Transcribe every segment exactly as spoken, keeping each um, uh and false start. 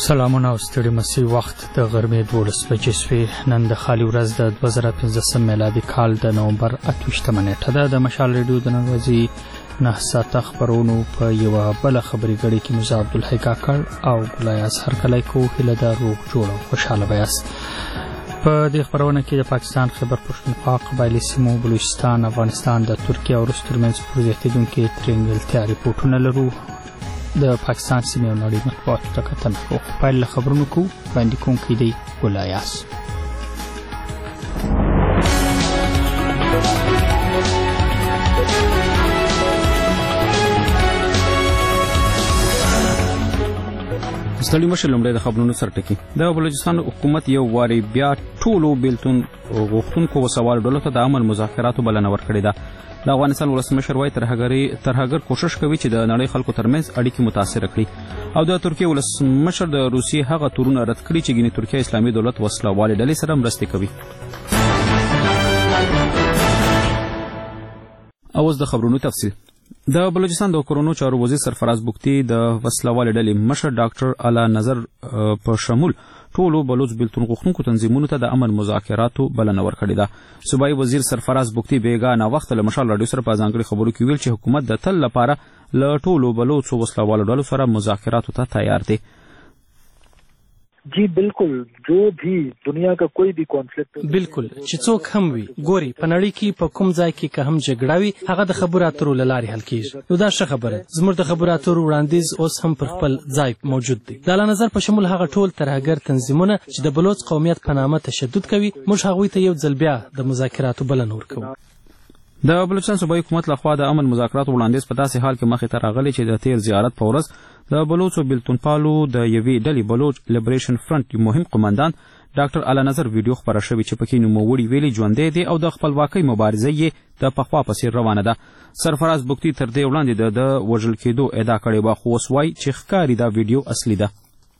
سلامونه او ستړي مسي وخت د غرمې دولس بجې شوې. نن د خالي ورځ د دوه زره پنځلسم میلادي کال د نومبر اتهویشتمه نیټه ده. د مشال ریډیو د نن ورځې نه ساعته خبرونو په یوه بله خبري ګړۍ کې موږ عبدالحی کاکړ او ګلایاس هرکلی کوو. هیله ده روغ جوړ او خوشحاله به یاست. په دې خبرونه کې د پاکستان خیبر پښتونخوا قبایلي سیمو بلوچستان افغانستان د ترکیه او روس ترمنځ پر زیاتېدونکي ترینګلتیا ریپورټونه لرو. د پاکستان سیمې او نړۍ مطبوعاتو ته کتنه کوو. پیل له خبرونو کوو. وړاندې کوونکی دی ګلایاس. ستړي مشر لومړی د خبرونو سرټکي. د بلوچستان حکومت یو واري بیا ټولو بیلتون غوښتونکو وسوال ډلو ته د امن مذاکراتو بلنه ورکړې ده. د افغانستان ولسمشر وايي ترهګر کوشش کوي چې د نړۍ خلکو ترمنځ اړیکې متاثره کړي، او د ترکیه ولسمشر د روسیې هغه تورونه رد کړي چې ګینې ترکیه اسلامي دولت وسله والې ډلې سره مرستې کوي. اوس د خبرونو تفصیل. د بلوچستان د کورونو چارو وزیر سرفراز بوکتی د وسله والې ډلې مشر ډاکټر اعلی نظر په شمول ټولو بلوچ بیلتون غوښتونکو تنظیمونو ته د امن مذاکراتو بلنه ورکړې ده. صوبایي وزیر سرفراز بوکتی بیګا ناوخته له مشال راډیو سره په ځانګړي خبرو کې ویل چې حکومت د تل لپاره له ټولو بلوچو وسله والو ډلو سره مذاکراتو ته تیار دی. जी बिल्कुल, जो भी दुनिया का कोई भी कॉन्फ्लिक्ट बिल्कुल چې څوک هم وي ګوري په نړۍ کې په کوم ځای کې که هم جګړه وي هغه د خبرو اترو له لارې حل کیږي. نو دا ښه خبره. زموږ د خبرو اترو وړاندیز اوس هم پر خپل ځای موجود دی. د اعلی نظر په شمول هغه ټول ترهګر تنظیمونه چې د بلوچ قومیت په نامه تشدد کوي، موږ هغوی ته یو ځل بیا د مذاکراتو بلنه ورکوو. د بلوچستان صوبایي حکومت لخوا د امن مذاکراتو وړاندیز په داسې حال کې مخې ته راغلی چې د تیر زیارت په ورځ د بلوچو بیلتونپالو د یوې ډلې بلوچ لیبریشن فرنٹ مهم قماندان ډاکټر اعلی نظر ویډیو خپره شوې چې پکې نوموړي ویلي ژوندی دی او د خپلواکۍ مبارزه یې د پخوا په څېر روانه ده. سرفراز بوکتی تر دې وړاندې د وژل کېدو ادعا کړې وه، خو اوس وایي چې ښکاري دا ویډیو اصلي ده.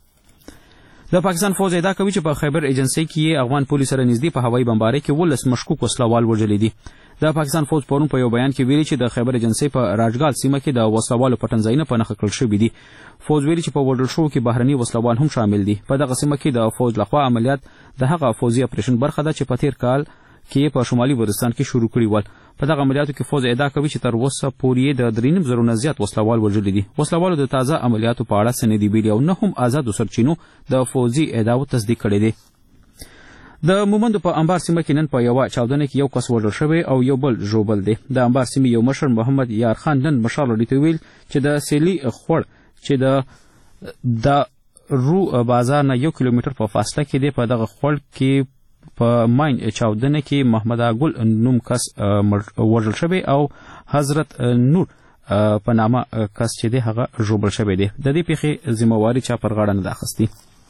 د پاکستان فوج ادعا کوي چې په خیبر ایجنسۍ کې یې افغان پولیس سره نږدې په هوایي بمبارۍ کې ولس مشکوک وسله وال وژلي دي. د پاکستان فوج پرون په یو بیان کې ویلي چې د خیبر ایجنسۍ په راجګال سیمه کې د وسله والو پټنځایونه په نښه کړل شوي دي. فوج ویلي چې په وژل شوو کې بهرني وسله وال هم شامل دي. په دغه سیمه کې د فوج لخوا عملیات د هغه فوجي اپریشن برخه ده چې په تیر کال کې په شمالي وزیرستان کې شروع کړي ول. په دغه عملیاتو کې فوج ادعا کوي چې تر اوسه پورې د درې نیم زرو نه زیات وسله وال وژلي دي. وسله والو د تازه عملیاتو په اړه څه نه دي ویلي او نه هم آزادو سرچینو د فوجي ادعاو تصدیق کړی دی. د مومندو په انبار سیمه کې نن په یوه چاودنه کې یو کس وژل شوی او یو بل ژوبل دی. د انبار سیمې یو مشر محمد یار خان نن مشال راډیو ته ویل چې د سیلي خوړ چې د د رو بازار نه یو کیلومتر په فاصله کې دی، په دغه خوړ کې په ماین چاودنه کې محمد ګل نوم کس وژل شوی او حضرت نور په نامه کس چې دی هغه ژوبل شوی دی. د دې پیښې ذمہواري چا پر غاړه نه ده اخیستې.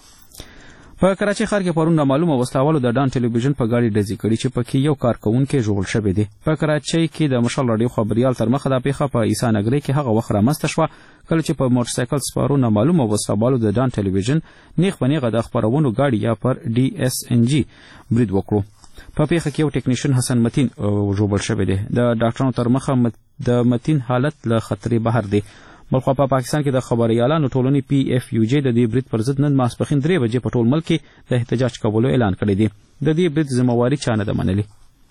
په کراچۍ ښار کې پرون نامعلومه وسلهوالو د ډان ټلویزیون په ګاډي ډزې کړي چې پکې یو کارکوونکی ژوبل شوی دی. په کراچۍ کې د مشال راډیو خبریال تر مخه دا پیښه په عیسی نګرۍ کې هغه وخت رامنځته شوه کله چې په موټرسایکل سپارو نامعلومه وسلهوالو د ډان ټلویزیون نیغ په نیغه د خپرونو ګاډي یا پر ډي اس ان جي برید وکړو. په پیښه کې یو ټیکنیشن حسن متین ژوبل شوی دی. د ډاکټرانو تر مخه د متین حالت له خطرې بهر دی. بلخوا په پاکستان کې د خبریالانو ټولنې پی اف یو جی د دې برید پر ضد نن ماسپښین درې بجې په ټول ملک کې د احتجاج کولو اعلان کړی دی. د دې برید ذمہواري چا نه ده منلې.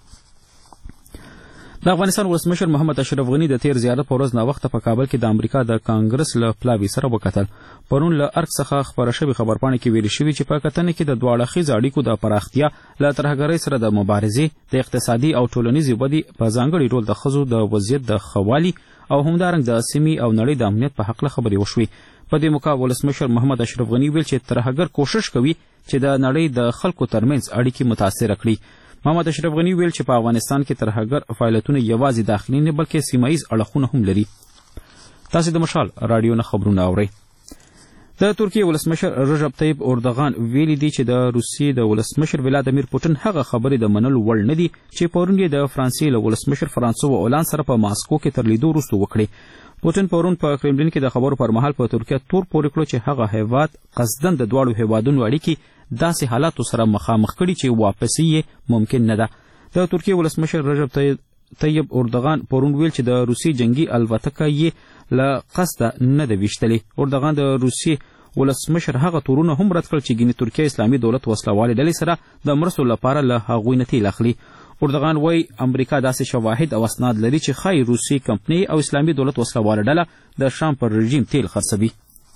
د افغانستان ولسمشر محمد اشرف غني د تیر زیارت په ورځ ناوخته په کابل کې د امریکا د کانګرس له پلاوي سره وکتل. پرون له ارګ څخه خپره شوې خبرپاڼې کې ویل شوي چې په کتنه کې د دواړه اړخیزو اړیکو د پراختیا، له ترهګرۍ سره د مبارزې، د اقتصادي او ټولنیزې ودې په ځانګړي ډول د ښځو د وضعیت د ښه والي او همدارنګ د سیمې او نړۍ د امنیت په هکله خبرې وشوې. په دې موقع ولسمشر محمد اشرف غني ویل چې ترهګر کوشش کوي چې د نړۍ د خلکو ترمنځ اړیکې متاثره کړي. محمد اشرف غني ویل چې په افغانستان کې ترهګر فعالیتونه یوازې داخلي نه بلکې سیمه ییز اړخونه هم لري. تاسو د مشال راډیو نه خبرونه اورئ. د ترکیه ولسمشر رجب طیب اردوغان ویلي دی چې د روسیې د ولسمشر ولادیمیر پوتین هغه خبرې د منلو وړ نه دي چې پرون یې د فرانسې له ولسمشر فرانسوا اولان سره په ماسکو کې تر لیدو وروسته وکړې. پوتین پرون په کرملین کې د خبرو پر مهال په ترکیه تور پورې کړو چې هغه هیواد قصدن د دواړو هیوادونو اړیکې داسې حالاتو سره مخامخ کړي چې واپسي یې ممکن نه ده. د ترکیه ولسمشر رجب طیب اردوغان پرون ویل چې د روسي جنگي الوتکه یې له قصده نه ده ویشتلې. اردوغان د روسي ولسمشر هغه تورونه هم رد کړل چې ګینې ترکیه اسلامي دولت وسلوالې ډلې سره د مرستو لپاره له هغوی نه تیل اخلي. اردوغان وایي امریکا داسې شواهد او اسناد لري چې ښایي روسي کمپنۍ او اسلامي دولت وسلواله ډله د شام پر رژیم تیل خرڅوي.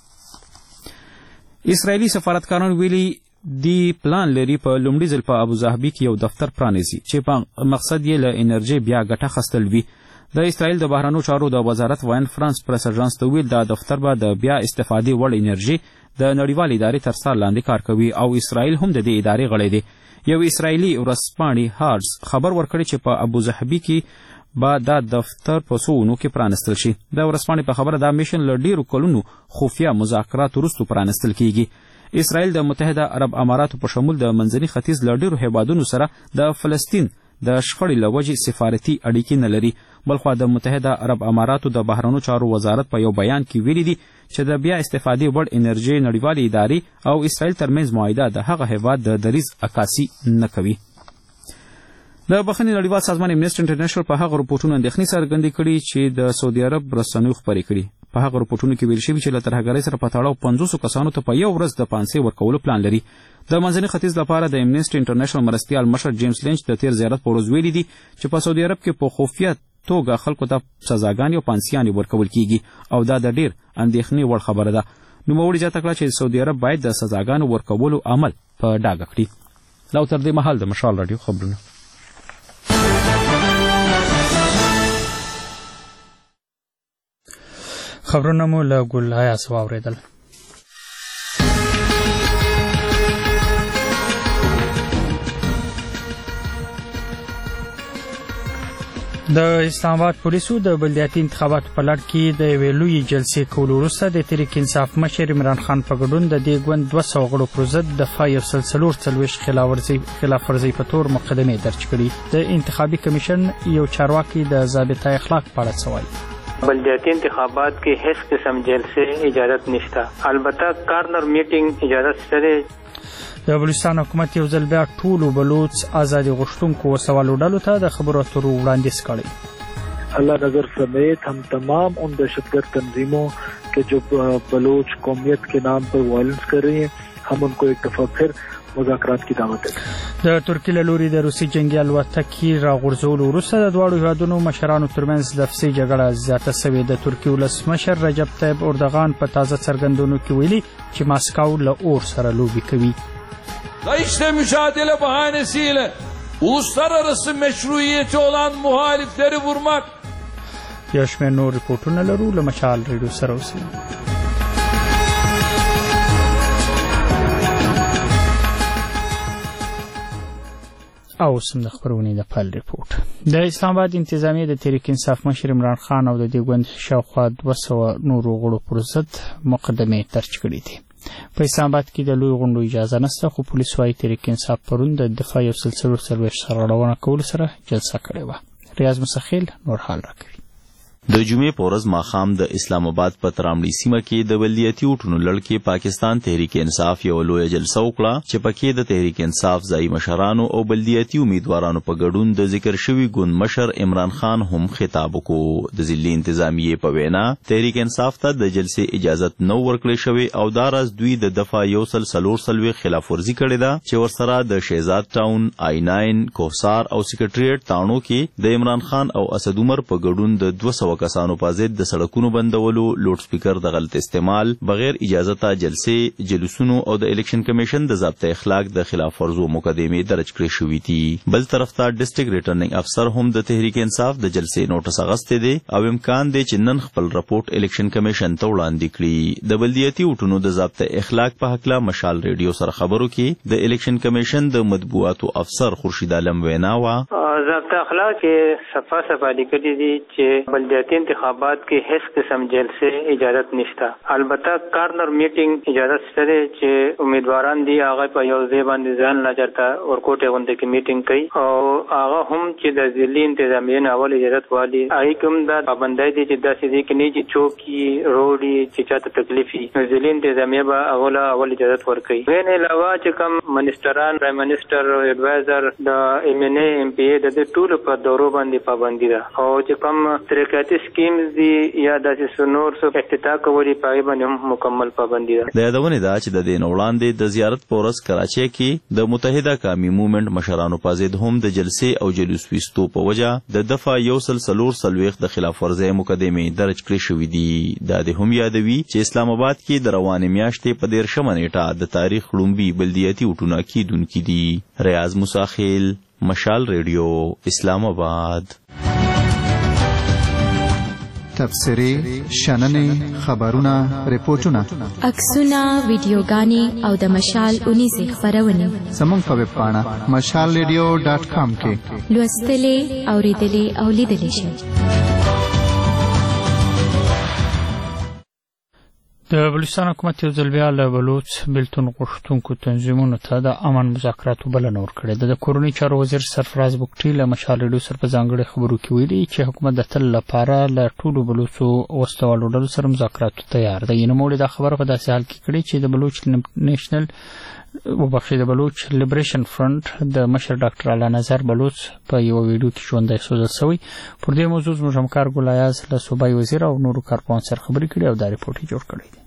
اسرائیلي سفارتکاران ویلي دی پلان لري په لومړي ځل په ابوظهبي کې یو دفتر پرانیزي چې په مقصد یې له انرژي بیا ګټه اخیستل وي. د اسرائیل د بهرنیو چارو د وزارت وایي فرانس پریس اژانس ته ویل دا دفتر به د بیا استفادې وړ انرژي د نړیوالې ادارې تر سر لاندې کار کوي او اسرائیل هم د دې ادارې غړی دی. یو اسرائیلي ورځپاڼې هارز خبر ورکړی چې په ابوظهبي کې به دا دفتر په څو اونو کې پرانستل شي. د ورځپاڼې په خبره دا میشن له ډیرو کلونو خفیه مذاکراتو وروسته پرانستل کیږي. اسرائیل د متحده عرب اماراتو په شمول د منځني ختیځ له ډیرو هیوادونو سره د فلسطین د شخړې له وجې سفارتي اړیکې نه لري. بلخوا د متحده عرب اماراتو د بهرنیو چارو وزارت په یو بیان کې ویلي دي چې د بیا استفادې وړ انرژي نړیوالې ادارې او اسرائیل ترمنځ معاهده د هغه هیواد د دریځ عکاسي نه کوي. د بخښنې نړیوال سازمان امنیسټي انټرنیشنل په هغه رپورټونو اندېښنې څرګندې کړي چې د سعودي عرب رسنیو خپرې کړي. په هغه رپورټونو کې ویل شوي چې له ترهګرۍ سره په تړاو پنځوسو کسانو ته په یو ورځ د پانسۍ ورکولو پلان لري. د منځني ختیځ لپاره د امنیسټي انټرنیشنل مرستیال مشر جیمز لینچ د تیر زیارت په ورځ ویلي دي چې په سعودي عرب کې په خفیه توګه خلکو ته سزاګانې او پانسیانې ورکول کیږي او دا د ډیر اندېښنې وړ خبره ده. نوموړي زیاته کړه چې سعودي عرب باید د سزاګانو ورکولو عمل په ډاګه کړي. لا تر دې مهال د مشال راډیو خبرونه. خبرونه مو له ګل حیاس واورېدل. د اسلام آباد پولیسو د بلدیاتي انتخاباتو په لړ کې د یوې لویې جلسې کولو وروسته د تحریک انصاف مشر عمران خان په ګډون د دې ګوند دوه سوه غړو پر ضد دفاع یو سل څلور څلوېښت خلاف ورزۍ په تور مقدمې درج کړي. د انتخابي کمیشن یو چارواکي د ضابطه اخلاق په اړه څه وایي. بلدیاتی انتخابات کې هیڅ قسم جلسې اجازت نشته، البته کارنر میټینګ اجازت شته. د بلوچستان حکومت یو ځل بیا ټولو بلوچ آزادي غوښتونکو وسوالو ډلو ته د خبرو اترو وړاندیز کړی. اللہ نظر سمیت ہم تمام ان دہشتگرد تنظیموں کے جو بلوچ قومیت کے نام پر وائلنس کر رہی ہیں ہم ان کو ایک دفعہ پھر مذاکرات کی دعوت دیتے ہیں. د ترکیې له لوري د روسي جنګي الوتکې راغورځولو وروسته د دواړو هیوادونو مشرانو ترمنځ لفظي جګړه زیاته شوې. د ترکیې ولسمشر رجب طیب اردوغان په تازه څرګندونو کې ویلي چې ماسکو له اور سره لوبې کوي. DAEŞ'le mücadele bahanesiyle uluslararası meşruiyeti olan muhalifleri vurmak. یو شمېر نور رپورټونه لرو له مشال ریډیو سره اوسئ. او سم د خبرونې د پل ریپورت. د اسلام آباد انتظامیه د تحریک انصاف مشر عمران خان او د دې ګوند شاوخوا دوه سوه نورو غړو پر ضد مقدمې درج کړي دي. په اسلام آباد کې د لوی غونډو اجازه نشته، خو پولیس وايي تحریک انصاف پرون د دفاع یو سل څلور څلوېښت سرغړونه کولو سره جلسه کړې وه. ریاض مسخیل نور حال راکوي. د جمعې په ورځ ماښام د اسلام آباد په ترامړي سیمه کې د بلدیاتي اوټونو لړ کې پاکستان تحریک انصاف یو لویه جلسه وکړه چې پکې د تحریک انصاف ځایي مشرانو او بلدیاتي امیدوارانو په ګډون د ذکر شوي ګوند مشر عمران خان هم خطاب وکړو. د ضلعي انتظامیې په وینا تحریک انصاف ته د جلسې اجازت نه ورکړی شوی او دا راز دوی د دفعه یو سل څلور څلوېښت خلاف ورزي کړې ده چې ورسره د شهزاد ټاون، آی ناین، کوهسار او سکرټریټ تاڼو کې د عمران خان او اسد عمر په ګډون د دوه سوه کسانو په ضد د سړکونو بندولو، لوډ سپیکر د غلط استعمال، بغیر اجازته جلسې، جلوسونو او د الیکشن کمیشن د ضابطه اخلاق د خلاف ورزو مقدمې درج کړې شوې دي. بل طرف ته ډیسټریکټ ریټرننګ افسر هم د تحریک انصاف د جلسې نوټس اغستې دی او امکان دی چې نن خپل رپورټ الیکشن کمیشن ته وړاندې کړي. د بلدیاتي اوټونو د ضابطه اخلاق په هکله مشال ریډیو سره خبرو کې د الیکشن کمیشن د مطبوعاتو افسر خورشید عالم وینا وا ضابطه اخلاق کې صفه صفه لیکلي دي چې بلدیاتي انتخابات کې هیڅ قسم جلسې اجازت نشته، البته کارنر میټینګ اجازت شته چې امیدواران دي هغه په یو ځای باندې ځان لا چرته ورکوټه غونډه کې میټینګ کوي او هغه هم چې د ضلعي انتظامیې نه اول اجازت والی هغه کوم د پابندۍ دي چې داسې دي کې نه چې چوکي روډي چې چاته تکلیف وي ضلعي انتظامیه به اول اول اجازت ورکوي. غیر علاوه چې کوم منیسټران، پرایم منیسټر، ایڈوایزر، د ایم ان ای ایم پی ای چې د ټولو په دورو باندې پابندي ده او چې کوم ترقیاتي سکیمز دي یا داسې نور څه افتتاح کوي په هغه باندې هم مکمل پابندي ده. د یادونه ده چې د دې وړاندې د زیارت په ورځ کراچۍ کې د متحده قومي موومېنټ مشرانو په ضد هم د جلسې او جلوس ویستو په وجه د دفعه یو سل څلور څلوېښت د خلاف ورزۍ مقدمې درج کړې شوې دي. دا د هم یادوي چې اسلام آباد کې د روانې میاشتې په دېرشمه نیټه د تاریخ لومبي بلدیاتي وټونه کیدونکي دي. ریاض مساخیل، مشال ریډیو، اسلام آباد. تبصرې، شننې، خبرونه، ریپورټونه، عکسونه، ویډیوګانې او د مشال اونیزې خپرونې زموږ په ویب پاڼه مشال ریډیو ډاټ کام کې لوستلې، اورېدلې او لیدلې شئ. د بلوچستان حکومت یو ځل بیا له بلوچ بېلتون غوښتونکو تنظیمونو ته د امن مذاکراتو بلنه ورکړې ده. د کورني چارو وزیر سرفراز بګټي له مشال ریډیو سره په ځانګړي خبرو کې ویلي چې حکومت د تل لپاره له ټولو بلوچو وسلوالو ډلو سره مذاکراتو تیار دی. نوموړي دا خبره په داسې حال کې کړې چې د بلوچ نیشنل وبخښئ د بلوچ لیبریشن فرنٹ د مشر ډاکټر اعلی نظر بلوچ په یو ویډیو کې ژوندی سوزل شوی. پر دې موضوع زموږ همکار ګل ایاز له صوبایي وزیر او نورو کارپوهانو سره خبرې کړې او دا ریپورټ یې جوړ کړی دی.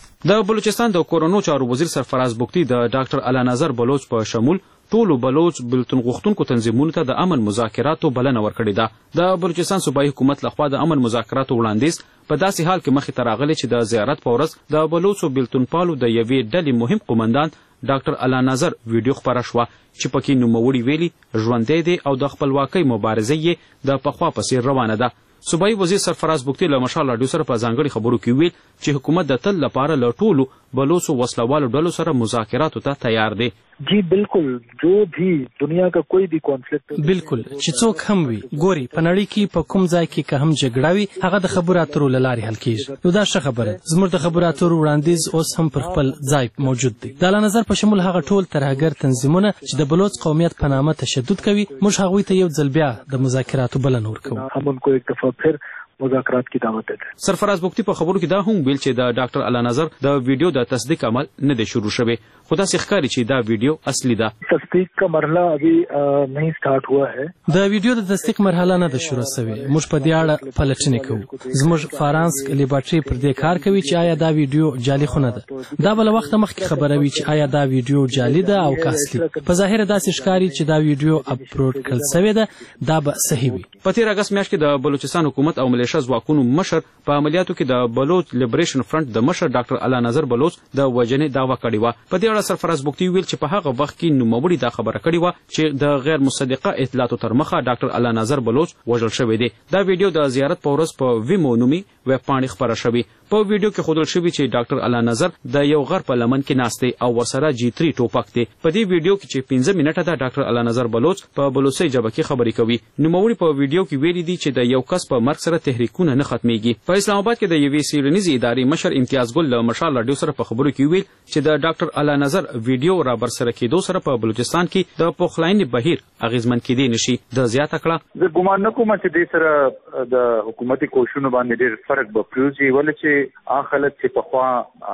د بلوچستان د کورونو چارو وزیر سرفراز بګټي د ډاکټر اعلی نظر بلوچ په شمول ټولو بلوچ بېلتون غوښتونکو تنظیمونو ته د امن مذاکراتو بلنه ورکړې ده. د بلوچستان صوبایي حکومت لخوا د امن مذاکراتو وړاندیز په داسې حال کې مخې ته راغلی چې د زیارت په ورځ د بلوچو بېلتون پالو د یوې ډلې مهم قومندان ډاکټر اعلی نظر ویډیو خپره شوه چې پکې نوموړي ویلي ژوندی دی او د خپلواکۍ مبارزه یې د پخوا په څېر روانه ده. صوبایي وزیر سرفراز بګټي له مشال راډیو سره په ځانګړي خبرو کې ویل چې حکومت د تل لپاره له ټولو بلوچو وسلوالو ډلو سره مذاکراتو ته تیار دی. जी बिल्कुल, जो भी दुनिया का कोई भी कॉन्फ्लिक्ट बिल्कुल چې څوک هم وي ګوري په نړۍ کې په کوم ځای کې که هم جګړه وي هغه د خبرو اترو له لارې حل کیږي. نو دا ښه خبره. زموږ د خبرو اترو وړاندیز اوس هم پر خپل ځای موجود دی. د اعلی نظر په شمول هغه ټول ترهګر تنظیمونه چې د بلوچ قومیت په نامه تشدد کوي موږ هغوی ته یو ځل بیا د مذاکراتو بلنه ورکوو. هم انکو ایک دفعه پھر مذاکرات کی دعوت ده. سرفراز بګټي په خبرو کې دا هم ویل چې د ډاکټر اعلی نظر د ویډیو د تصدیق عمل نه دی شروع شوی خو داسې ښکاري چې دا ویډیو اصلي ده. تصدیق کا مرحله ابھی نہیں سٹارٹ ہوا ہے. د ویډیو د تصدیق مرحله نه ده شروع شوې. موږ په دې اړه پلټنې کوو. زموږ فارانسک لیبارټري پر دې کار کوي چې آیا دا ویډیو جعلي خو نه ده. دا بل وخت مخکې خبره وي چې آیا دا ویډیو جعلي ده او که اصلي. په ظاهر داسې ښکاري چې دا ویډیو اپلوډ کړل شوې ده. دا به صحیح وي. په تېر اګست میاشت کې د بلوچستان حکومت او ملیشه ځواکونو مشر په عملیاتو کې د بلوچ لیبریشن فرنٹ د مشر ډاکټر اعلی نظر بلوچ د وژنې دعوه کړې وه. په دې اړه سرفراز بګټي ویل چې په هغه وخت کې نوموړي دا خبره کړې وه چې د غیر مصدقه اطلاعاتو تر مخه ډاکټر اعلی نظر بلوچ وژل شوی دی. دا ویډیو د زیارت په ورځ په ویمو نومي ویب پاڼې خپره شوې. په ویډیو کې ښودل شوي چې ډاکټر اعلی نظر د یو غر په لمن کې ناست دی او ورسره جی تری ټوپک دی. په دې ویډیو کې چې پنځه منټه ده ډاکټر اعلی نظر بلوچ په بلوچي ژبه کې خبرې کوي. نوموړي په ویډیو کې ویلي دي چې د یو کس په مرګ سره تحریکونه نه ختمیږي. په اسلام آباد کې د یوې څېړنیزې ادارې مشر امتیاز ګل له مشال راډیو سره په خبرو کې ویل چې د ډاکټر اعلی نظر ویډیو را برسره کېدو سره په بلوچستان کې د پخلاینې بهیر اغیزمن کېدی نشي. د زیاته کړه زه ګمان نه کوم چې دې سره د حکومتي کوششونو باندې ډېر فرق به پرېوځي ولې چې هغه خلک چې پخوا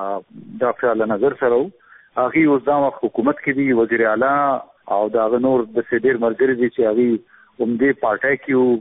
ډاکټر اعلی نظر سره وو هغوی اوس دا وخت حکومت کې دي وزیر اعلی او د هغه نور داسې ډېر ملګري دي چې هغوی همدې پارټۍ کې وو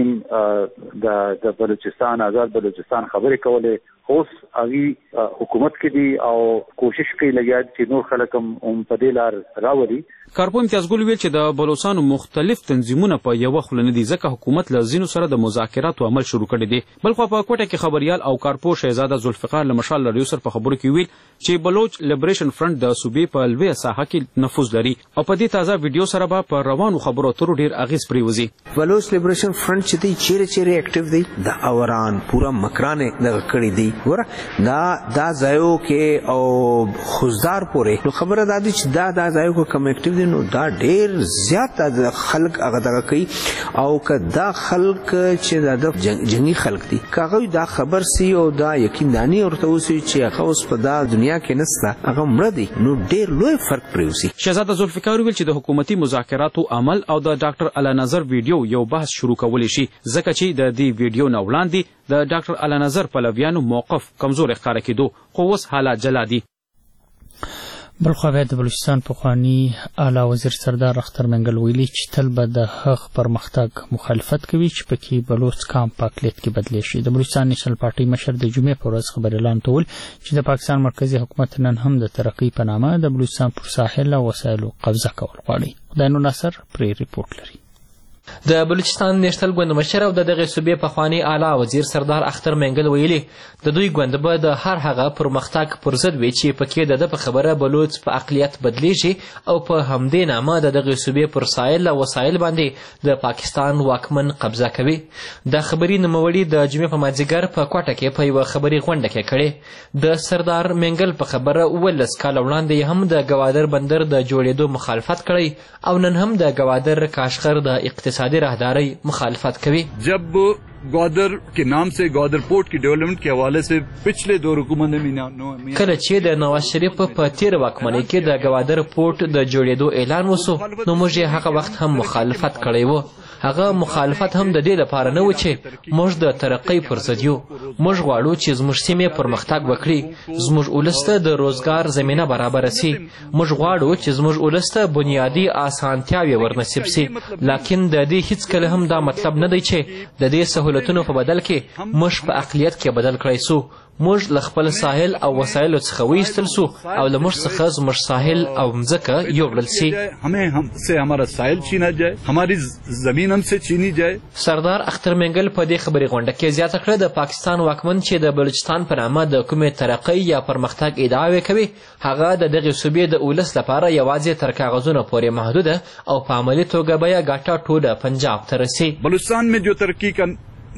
هغوی د بلوچستان آزاد بلوچستان خبرې کولې. اوس هغوی حکومت کې دي او کوشش کوي لګیا دي چې نور خلک هم په دې لار راولي. کارپو امتیاز ګل ویل چې د بلوچستانو مختلف تنظیمونه په یوه خوله نه دي ځکه حکومت له ځینو سره د مذاکراتو عمل شروع کړی دی. بلخوا په کوټه کې خبریال او کارپو شهزاده ذوالفقار له مشال راډیو سره په خبرو کې ویل چې بلوچ لیبریشن فرنٹ د صوبې په لویه ساحه کې نفوذ لري او په دې تازه ویډیو سره به په روانو خبرو اترو ډېر اغېز پرېوځي. بلوچ لیبریشن فرنٹ چې دی چیرې چیرې اکټیو دی د اوران پورا مکران دغه کړی دی ګوره دا دا ځایو کې او خوزدار پورې نو خبره دا دی چې دا دا ځایو کې کم اکټیو دی نو دا ډېر زیات خلک هغه دغه کوي او که دا خلک چې د جنګي خلک دي که هغوی دا خبر سي او دا یقینداني ورته وسي چې هغه اوس په دا دنیا کې نسته هغه مړه دي نو ډېر لوی فرق پرېوځي. شهزاده ذوالفقار ویل چې د حکومتي مذاکراتو عمل او د ډاکټر اعلی نظر ویډیو یو بحث شروع کولی شي ځکه چې د دې ویډیو نه وړاندې د ډاکټر اعلی نظر پلویانو موقف کمزور ښکاره کېدو خو اوس حالات جلا دي. بلخوا بیا د بلوچستان پخوانی اعلی وزیر سردار اختر منګل ویلي چې تل به د هغ پرمختګ مخالفت کوي چې پکې بلوچ کام په اقلیت کې بدلی شي. د بلوچستان نېشنل پارټي مشر د جمعې په ورځ خبر اعلان کول چې د پاکستان مرکزی حکومت نن هم د ترقی په نامه د بلوچستان پر ساحل او وسایلو قبضه کول غواړي. خدای نور ناصر پرې ریپورت لري. د بلوچستان نېشنل ګوند مشر او د دغه صوبې پخوانی اعلی وزیر سردار اختر منګل ویلي د دوی ګوند به د هر هغه پرمختګ پر ضد وي چې پکې د ده په خبره بلوچ په اقلیت بدلیږي او په همدې نامه د دغه صوبې پر سایل او وسایل باندې د پاکستان واکمن قبضه کوي. د خبري نوموړي د جمعې په مازدیګر په کوټه کې په یوه خبري غونډه کې کړې. د سردار منګل په خبره اوولس کاله وړاندې هم د ګوادر بندر د جوړېدو مخالفت کړی او نن هم د ګوادر کاشغر د اقتصادي راهداری مخالفت کوي. जब ग्वादर के नाम से ग्वादर पोर्ट की डेवलपमेंट के हवाले से पिछले दो हुकूमत में کله چې د نواز شریف په تیر واکمنۍ کې د ګوادر پورت د جوړېدو اعلان وسو نو موږ یې هغه وخت هم مخالفت کړی و. هغه مخالفت هم د دې لپاره نه و چې موږ د ترقۍ پر ضد یو. موږ غواړو چې زموږ سیمې پرمختګ وکړي، زموږ ولس ته د روزګار زمینه برابره سي. موږ غواړو چې زموږ ولس ته بنیادي اسانتیاوې ورنصیب سي. لکن د دې هیڅکله هم دا مطلب نه دی چې د دې سهولتونو په بدل کې موږ په اقلیت کې بدل کړی سو. موږ له خپل ساحل او وسایلو څخه وایستل سو او له موږ څخه زموږ ساحل او مځکه یوړل سي. हमें हमसे हमारा साहिल छीना जाए, हमारी जमीन हमसे छीनी जाए. سردار اختر منګل په دې خبري غونډه کې زیاته کړه د پاکستان واکمن چې د بلوچستان په نامه د کومې ترقۍ یا پرمختګ ادعاوې کوي هغه د دغې صوبې د ولس لپاره یوازې تر کاغذونو پورې محدوده او په عملي توګه به یې ګټه ټوله پنجاب ته رسي. بلوچستان में जो तरक्की का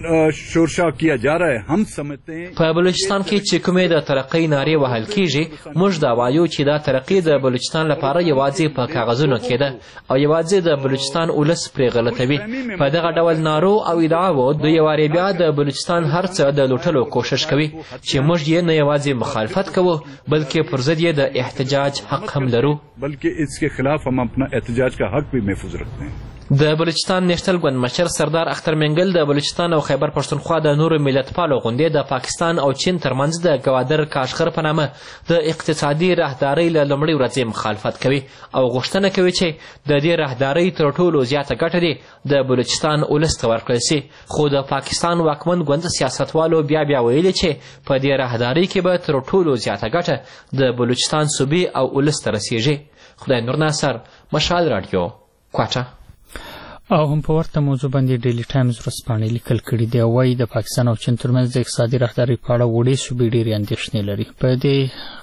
شورشا کیا جا رہا ہے ہم سمجھتے ہیں په بلوچستان کې چې کومې د ترقۍ نارې وهل کیږي موږ دا وایو چې دا ترقي د بلوچستان لپاره یوازې په کاغذونو کې ده او یوازې د بلوچستان ولس پرې غلطوي. په دغه ډول نارو او ادعاوو د یو وارې بیا د بلوچستان هر څه د لوټلو کوشش کوي چې موږ یې نه یوازې مخالفت کوو بلکې پر ضد یې د احتجاج حق هم لرو. بلکې اس کے خلاف ہم اپنا احتجاج کا حق بھی محفوظ رکھتے ہیں. د بلوچستان نېشنل ګوند مشر سردار اختر منګل د بلوچستان او خیبر پښتونخوا د نورو ملتپالو غونډې د پاکستان او چین ترمنځ د ګوادر کاشغر په نامه د اقتصادي راهدارۍ له لومړۍ ورځې مخالفت کوي او غوښتنه کوي چې د دې راهدارۍ تر ټولو زیاته ګټه دې د بلوچستان ولس ته ورکړل سي. خو د پاکستان واکمن ګوند سیاستوالو بیا بیا ویلي چې په دې راهدارۍ کې به تر ټولو زیاته ګټه د بلوچستان صوبې او ولس ته رسیږي. خدای نور ناصر، مشال رادیو، کوټه. او هم په ورته موضوع باندې ډیلی ټایمز ورځپاڼې لیکل کړي دي او وایي د پاکستان او چین ترمنځ د اقتصادي راهدارۍ په اړه وړې صوبې ډېرې اندېښنې لري. په دې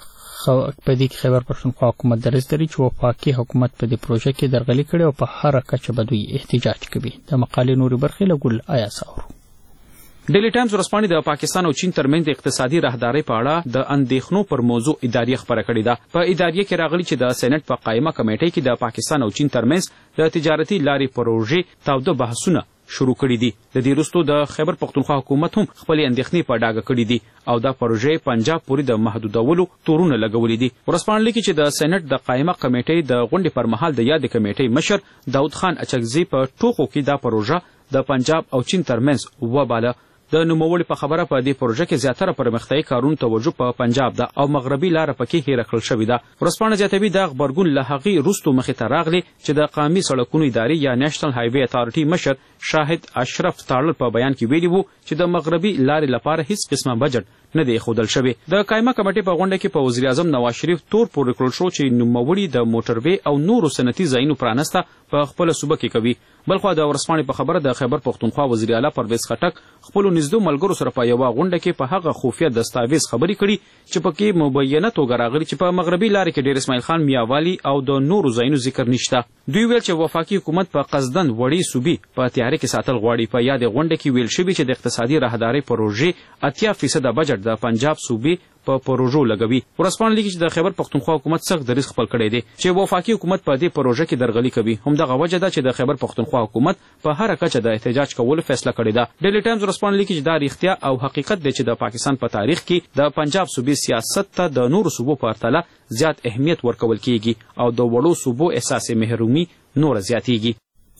په دې کې خیبر پښتونخوا حکومت درز لري چې وفاقي حکومت په دې پروژه کې درغلي کړې او په هره کچه به دوی احتجاج کوي. د مقالې نورې برخې له ګل ایاس اورو. ډیلی ټایمز ورځپاڼې د پاکستان او چین ترمنځ د اقتصادي راهدارۍ په اړه د اندېښنو پر موضوع اداریه خبره کړې ده. په اداریه کې راغلي چې د سېنات په قایمه کمیټۍ کې د پاکستان او چین ترمنځ د تجارتي لارې پروژې تاوده بحثونه شروع کړي دي. د دې وروسته د خیبر پښتونخوا حکومت هم خپلې اندېښنې په ډاګه کړي دي او دا پروژې پنجاب پورې د محدودولو تورونه لګولي دي. ورځپاڼه لیکي چې د سېنات د قایمه کمیټۍ د غونډې پر مهال د یادې کمیټۍ مشر داود خان اچکزي په ټوکو کې دا پروژه د پنجاب او چین ترمنځ وباله. د نوموړي په خبره په دې پروژه کې زیاتره پرمختیایي کارونو توجه په پنجاب ده او مغربي لاره پکې هیره کړل شوې ده. ورځپاڼه زیاتوي دا غبرګون له هغې وروسته مخې ته راغلی چې د قومي سړکونو ادارې یا نیشنل هایوې اتارټي مشر شاهد اشرف تارړل په بیان کې ویلي وو چې د مغربي لارې لپاره هیڅ قسمه بجټ نه دی ایښودل شوی. د قایمه کمیټې په غونډه کې په وزیر اعظم نواز شریف تور پورې کړل شو چې نوموړي د موټروې او نورو صنعتي ځایونو پرانسته په خپله صوبه کې کوي. بلخوا د ورځپاڼې په خبره د خیبر پښتونخوا وزیر اعلی پرویز خټک خپلو نږدې ملګرو سره په یوه غونډه کې په هغه خفیه دستاویز خبرې کړي چې پکې مبینه توګه راغلي چې په مغربي لارې کې ډیر اسماعیل خان میاوالي او د نورو ځایونو ذکر نشته. دوی ویل چې وفاقي حکومت په قصدن وړې صوبې په تیارې کې ساتل غواړي. په یادې غونډه کې ویل شوي چې د اقتصادي راهدارۍ پروژې اتیا فیصده بجټ د پنجاب صوبې په پروژو لګوي. ورځپاڼه لیکي چې د خیبر پښتونخوا حکومت سخت دریځ خپل کړی دی چې وفاقي حکومت په دې پروژه کې درغلي کوي. همدغه وجه ده چې د خیبر پښتونخوا حکومت په هره کچه د احتجاج کولو فیصله کړې ده. ډیلی ټایمز ورځپاڼه لیکي چې دا رښتیا او حقیقت دی چې د پاکستان په تاریخ کې د پنجاب صوبې سیاست ته د نورو صوبو په پرتله زیات اهمیت ورکول کیږي او د وړو صوبو احساس محرومي نور زیاتیږي.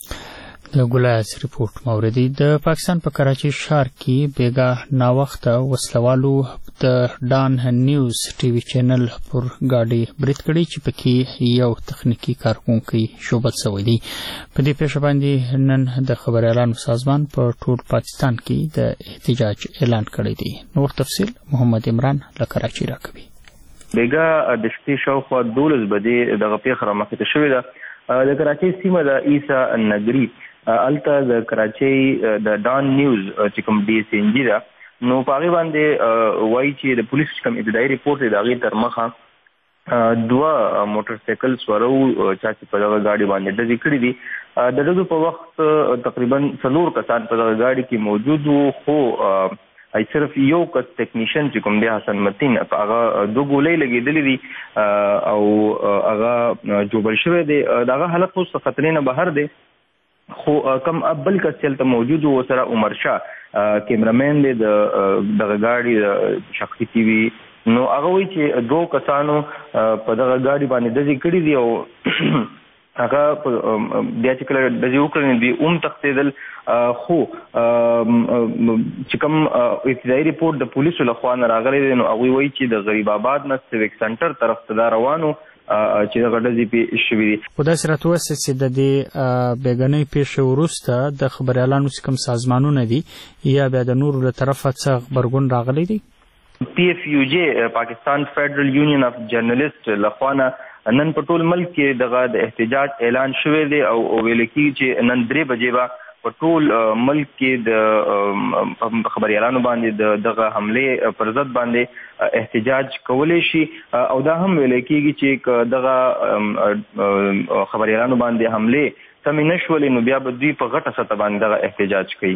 د ګلایس ریپورت موردی د پاکستان په کراچي ښار کې بیګا ناوخته وسلوالو د ډان نیوز ټي وي چینل پر ګاډي برید کړی چې پکې یو تخنیکی کارکونکي شوبل شوی دی. په دې پیښه باندې نن د خبريالانو سازمان په ټول پاکستان کې د احتجاج اعلان کړی دی. نور تفصیل محمد عمران له کراچي راکوي. بیګا د شپې شاوخوا دولس بجې دغه پیښه رامخته شوې ده د کراچي سیمه د عیسی نګری الته د کراچي د ډان نیوز چې کوم ډي سي ان جی ده نو په هغې باندې وایي چې د پولیس کوم ابتدایي ریپورټ دی د هغې تر مخه دوه موټر سایکل سورو چا چې په دغه ګاډي باندې ډزې کړي دي. د ډزو په وخت تقریبا څلور کسان په دغه ګاډي کې موجود وو خو ای صرف یو کس ټیکنیشن چې کوم دی حسن متین هغه دوه ګولۍ لګېدلې دي او هغه جوبل شوی دی. دغه حالت اوس خطرې نه بهر دی خو کم بل کس چې هلته موجود و سره عمر شاه کیمرامین دی د دغه ګاډي شخصي ټي وي نو هغه وایي چې دوه کسانو په دغه ګاډي باندې ډزې کړي دي او هغه بیا چې کله ډزې وکړې دي اوم تښتېدل خو چې کوم ابتدایي ریپورټ د پولیسو لخوا نه راغلی دی نو هغوی وایي چې د غریب آباد نه سیویک سنټر طرف ته دا روانو چې دغه ډزې پې شوي دي. خو داسې راته ووایاست چې د دې بېګنۍ پیښې وروسته د خبریالانو چې کوم سازمانونه دي یا بیا د نورو له طرفه څه غبرګون راغلی دی؟ پی ایف یو جې پاکستان فیډرل یونین اف جرنلسټ لخوا نه نن په ټول ملک کې دغه د احتجاج اعلان شوی دی او ویل کېږي چې نن درې بجې به په ټول ملک کې د خبریالانو باندې د دغه حملې پر ضد باندې احتجاج کولی شي او دا هم ویل کېږي چې دغه خبریالانو باندې حملې سمې نه شولې نو بیا به دوی په غټه سطح باندې دغه احتجاج کوي.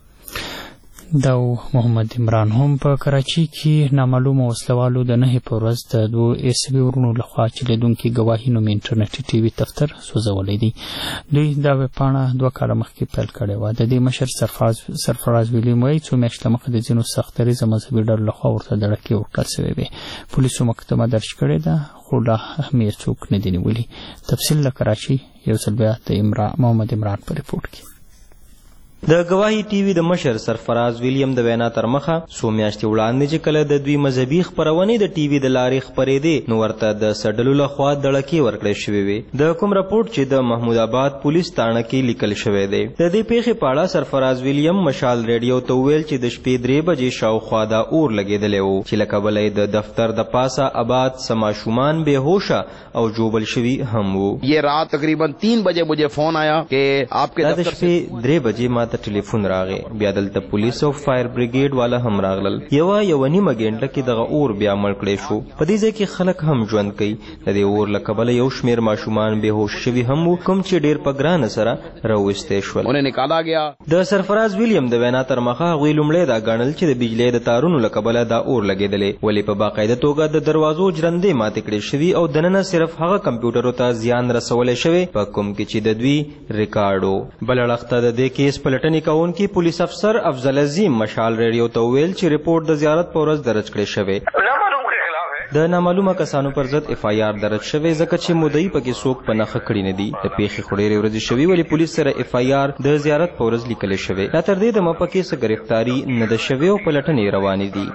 دا محمد عمران هم په کراچي کې نامعلومه وسلوالو د نهې په ورځ د دوو عیسوي ورونو لخوا چلیدونکي ګواهي نومي انټرنیټي ټي وي دفتر سوځولی دی. دوی دا ویبپاڼه دوه کاله مخکې پیل کړې وه. د دې مشر سرفراز سرفراز ویلیم وایي څو میاشتې مخکې د ځینو سخت دریځه مذهبي ډلو لخوا ورته دړکې ورکړل سوې وې. پولیسو مقدمه درج کړې ده خو لا هم یې څوک نه دي نیولي. تفصیل له کراچي یو ځل بیا د محمد عمران په ریپورټ کې. د ګواهي ټي وي د مشر سرفراز ویلیم د وینا تر مخه څو میاشتې وړاندې چې کله د دوی مذهبي خپرونې د ټي وي د لارې خپرېدې نو ورته د سډلو لخوا دړکې ورکړې شوې وې. د کوم راپورټ چې د محمود آباد پولیس تاڼه کې لیکل شوی دی د دې پیښې په اړه سرفراز ویلیم مشال ریډیو ته وویل چې د شپې درې بجې شاوخوا دا اور لګېدلی و چې له کبله یې د دفتر د پاسه آباد څه ماشومان بېهوشه او جوبل شوي هم وو. یہ رات تقریباً تین بجے مجھے فون آیا کہ آپ کے دا د شپې درې بجې ما ته ټلیفون راغی. بیا دلته پولیس او فایر بریګیډ والا هم راغلل. یوه یوه نیمه ګنټه کې دغه اور بیا مړ کړی شو. په دې ځای کې خلک هم ژوند کوي. د دې اور له کبله یو شمېر ماشومان بېهوش شوي هم وو کوم چې ډېر په ګرانه سره راویستی شول. د سرفراز ویلیم د وینا تر مخه هغوی لومړی دا ګڼل چې د بجلۍ د تارونو له کبله دا اور لګېدلی ولې په باقاعده توګه د دروازو جرندې ماتې کړې شوي او دننه صرف هغه کمپیوټرو ته زیان رسولی شوی په کوم کې چې د دوی ریکارډ و. بله اړخته د دې کیس پلټنې کوونکي پولیس افسر افضل عظیم مشال ریډیو ته وویل چې ریپورټ د زیارت په ورځ درج کړی شوی. د نامعلومه کسانو پر ضد اف آی آر درج شوی ځکه چې مدعي پکې څوک په نښه کړي نه دي. د پیښې خو ډېرې ورځې شوي ولې پولیس سره اف آی آر د زیارت په ورځ لیکلی شوی. لا تر دې دمه پکې څه ګرفتاري نه ده شوې او پلټنې روانې دي.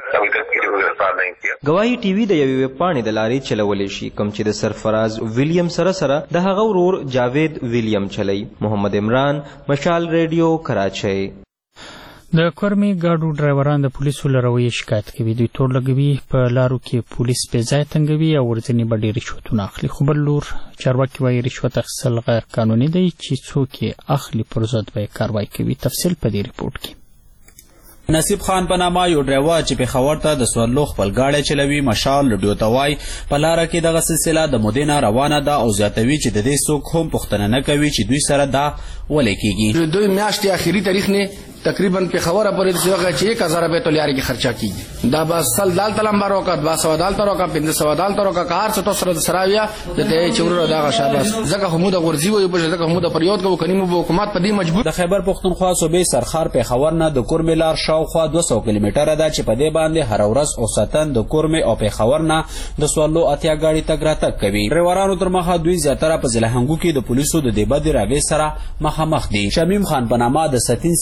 ګواهي ټي وي د یوې ویبپاڼې د لارې چلولی شي کوم چې د سرفراز ویلیم سره سره د هغه ورور جاوید ویلیم چلی. محمد عمران مشال ریډیو کراچۍ. د کورمي ګاډو ډرایوران د پولیسو له رویې شکایت کوي. دوی تور لګوي په لارو کې پولیس بې ځایه تنګوي او ورځنې به ډېر رشوتونه اخلي. خو بل لور چارواکي وایي رشوت اخیستل غیر قانوني دی چې څوک یې اخلي پر ضد به یې کاروایي کوي. تفصیل په دې ریپورټ کې. نصیب خان په نامه یو ډرایور چې پېښور ته د سورلو خپل ګاډی چلوي مشال ریډیو ته وایي په لاره کې دغه سلسله د مودې نه روانه ده او زیاتوي چې د دې څوک هم پوښتنه نه کوي چې دوی سره دا ولې کېږي. دوی میاشتې آخري تاریخ نه تقریبا پېښوره پورې داسې وخت چې یک هزار روپۍ تو لارې کې خرچه کېږي. دا به سل دالته لمبه روکه دوه سوه دالته روکه پنځه سوه دالته روکه که هر څه تو سره سره ویه د ته یې چې وروره دغه شاباس ځکه خو موږ د غورځي ویو بشه ځکه خو موږ د فریاد کوو که نه موږ به حکومت په دې مجبور. د خیبر پښتونخوا صوبې سرخار پېښور نه د کورمې لار شاوخوا دوه سوه کیلومتره ده چې په دې باندې هره ورځ اوسطن د کورمې او پېښور نه د سورلو اتیا ګاډي تګ راتګ کوي. ډرایورانو تر مخه دوی زیاتره په ضلع هنګو کې د پولیسو د دې بدې راوې سره مخامخ دي. شمیم خان په نامه د ستین سیمې یو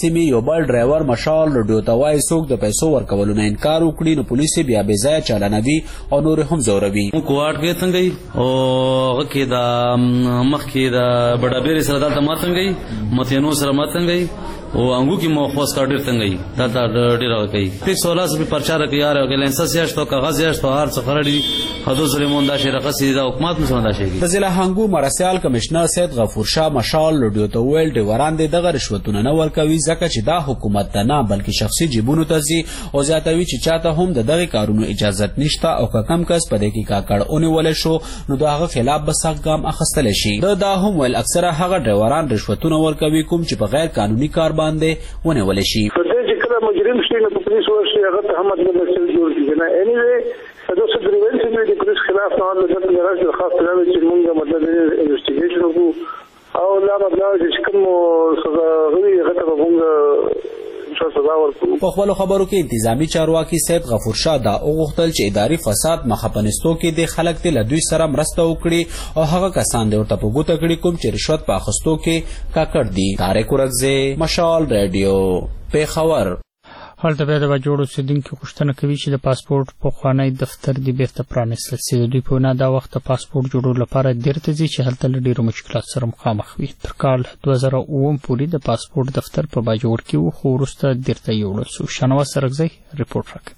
موبایل ډرایور مشال رډیو ته وایي څوک د پیسو ورکولو نه انکار وکړي نو پولیس یې بیا بې ځایه چالانوي او نور هم ځوروي. کوارټ کې څنګه او هغه کې د مخکې د بډابېرې سره دلته ما څنګه متینو سره ما څنګه او انګو کې مو خاص کار ډیر څنګه دا دا ډیر راکې ټیکس ولا سره پرچار کې یار او لنسس یاشت او کاغذ یاشت هر څه خړړي حدود سلیمان دا شي رقصي دا حکومت مسونه دا شي د ضلع هنګو مرسیال کمشنر سید غفور شاه مشال رډیو ته ویل ډیوران دغه رشوتونه نه ورکوي ځکه چې دا حکومت ته نه بلکې شخصي جیبونو ته ځي او زیاتوي چې چاته هم د دغه کارونو اجازه نشته او که کم کس په دې کې کاکړ اونول شو نو د هغه خلاف به سخت ګام اخیستل شي. دا هم ویل اکثره هغه ډیوران رشوتونه ورکوي کوم چې په غیر قانوني کار باندې ونیول شي. مجرم شي نو پولیس ورشي هغه ته هم د مسل جوړ کیږي نه انیوي د څه پریونشن د پولیس خلاف نه د راځي خاص راوي چې موږ مطلب انویسټیګیشن وکړو او لا مطلب چې کوم سزا غوي هغه ته موږ سزا ورکړو. په خپل خبرو کې انتظامی چارواکي سید غفور شاه دا وغوښتل چې اداري فساد مخه پنستو کې د خلک ته لدوی سره مرسته وکړي او هغه کسان د ورته په ګوته کړي کوم چې رشوت په اخیستو کې کاکړ دي. طارق ورغزه مشال رادیو پیښور. هلته بیا د باجوړ اوسېدونکي غوښتنه کوي چې د پاسپورټ پخوانی دفتر دې بیرته پرانیستل سي. د دوی په وینا دا وخت د پاسپورټ جوړولو لپاره دیر ته ځي چې هلته له ډېرو مشکلاتو سره مخامخ وي. تر کال دوه زره اووم پورې د پاسپورټ دفتر په باجوړ کې و خو وروسته دیر ته یوړل سو. شانواز سرکزی رپورټ راکوي.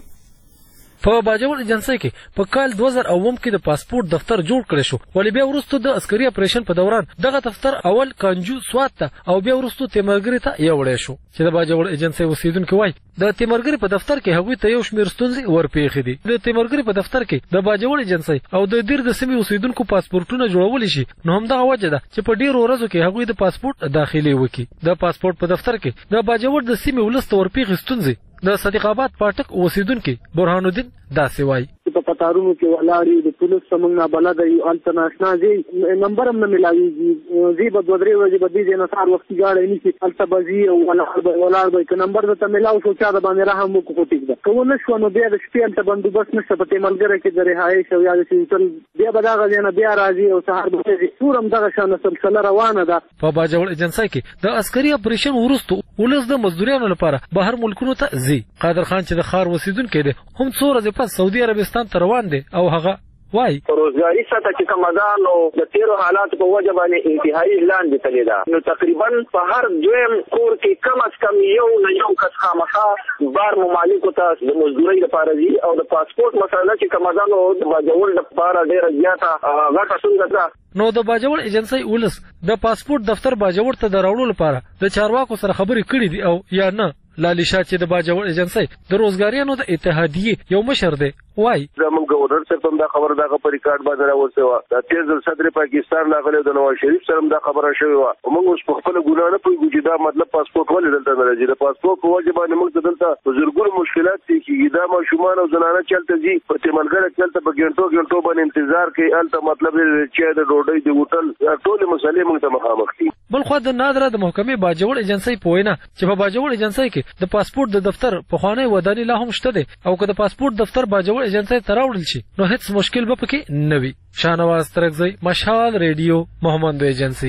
په باجوړ ایجنسی کې په کال دوه زره اووم کې د پاسپورت دفتر جوړ کړی شو ولې بیا وروسته د عسکري اپریشن په دوران دغه دفتر اول کانجو سوات ته او بیا وروسته تیمرګری ته یوړی شو چې د باجوړ ایجنسی اوسیدونکو وایي د تیمرګری په دفتر کې هغوی ته یو شمېر ستونزې ورپېښې دي. د تیمرګری په دفتر کې د باجوړ ایجنسی او د دیر د سیمې اوسیدونکو پاسپورټونه جوړولی شي نو همدغه وجه ده چې په ډېرو ورځو کې هغوی د پاسپورټ داخلي وکړي. د پاسپورټ په دفتر کې د باجوړ د سیمې ولس ته ورپېښې ستونزې د صدیق آباد پاټک اوسیدونکي برهان الدین داسې وایي. په قطارونو کې ولاړې د پولیس څخه موږ نه بلده یو هلته ناشنا ځي نمبر هم نه میلاویږي ځي به دوه درې ورځې به دې ځای نه سهار وختي ګاډی نیسي هلته به ځي او ولاړ به که نمبر درته میلاو شو چا د باندې رحم وکړو خو ټیک ده که ونه شوه نو بیا د شپې هلته بندوبست نشته په دې ملګری کې د رهایش او یا د سینټل بیا به دغه ځای نه بیا راځي او سهار به ځي ټول همدغه شانه سلسله روانه ده. په باجوړ ایجنسی کې د عسکري اپریشن وروسته ولس د مزدوریانو لپاره بهر ملکونو ته ځي. قادر خان چې د ښار اوسیدونکی دی هم څو ورځې پس سعودي عربستان ته روان دی او هغه وای روزګاری سطح چې کومه ده نو د تیرو حالاتو په وجه باندې انتهایی لاندې تللی ده نو تقریبا په هر دویم کور کې کم از کم یو نه یو کس خامخا بار ممالکو ته د مزدورۍ لپاره ځي او د پاسپورټ مسله چې کومه ده نو د باجوړ لپاره ډېره زیاته غټه ستونزه ده. نو د باجوړ ایجنسی ولس د پاسپورټ دفتر باجوړ ته د راوړلو لپاره د چارواکو سره خبرې کړې دي او یا نه. لالی شاه چې د باجوړ ایجنسی د روزګاریانو د اتحادیې یو مشر دی وای زموږ گورنر صاحب هم دا خبره دغه په ریکارډ باندې راوستې وه د تیز صدر پاکستان راغلی د نواز شریف سره هم دا خبره شوې وه موږ اوس په خپله ګناه نه پوهېږو چې دا مطلب پاسپورټ ولې دلته نه راځي د پاسپورټ په وجه باندې موږ ته دلته په زرګونو مشکلات پېښ کېږي دا ماشومان او زنانه چې هلته ځي په تیملګره کې هلته په ګنټو ګنټو باندې انتظار کوي هلته مطلب د چای د ډوډۍ د هوټل ټولې مسلې موږ ته مخامخ دي. بل خوا د نادره د محکمې باجوړ ایجنسی په وینا چې په باجوړ ایجنسی کې د پاسپورټ د دفتر پخوانی ودانۍ لا هم شته دی او که د پاسپورټ دفتر باجوړ ایجنسی ته راوړل شي نو هیڅ مشکل به پکې نه وي. شانواز ترکزی مشال ریډیو محمد ایجنسی.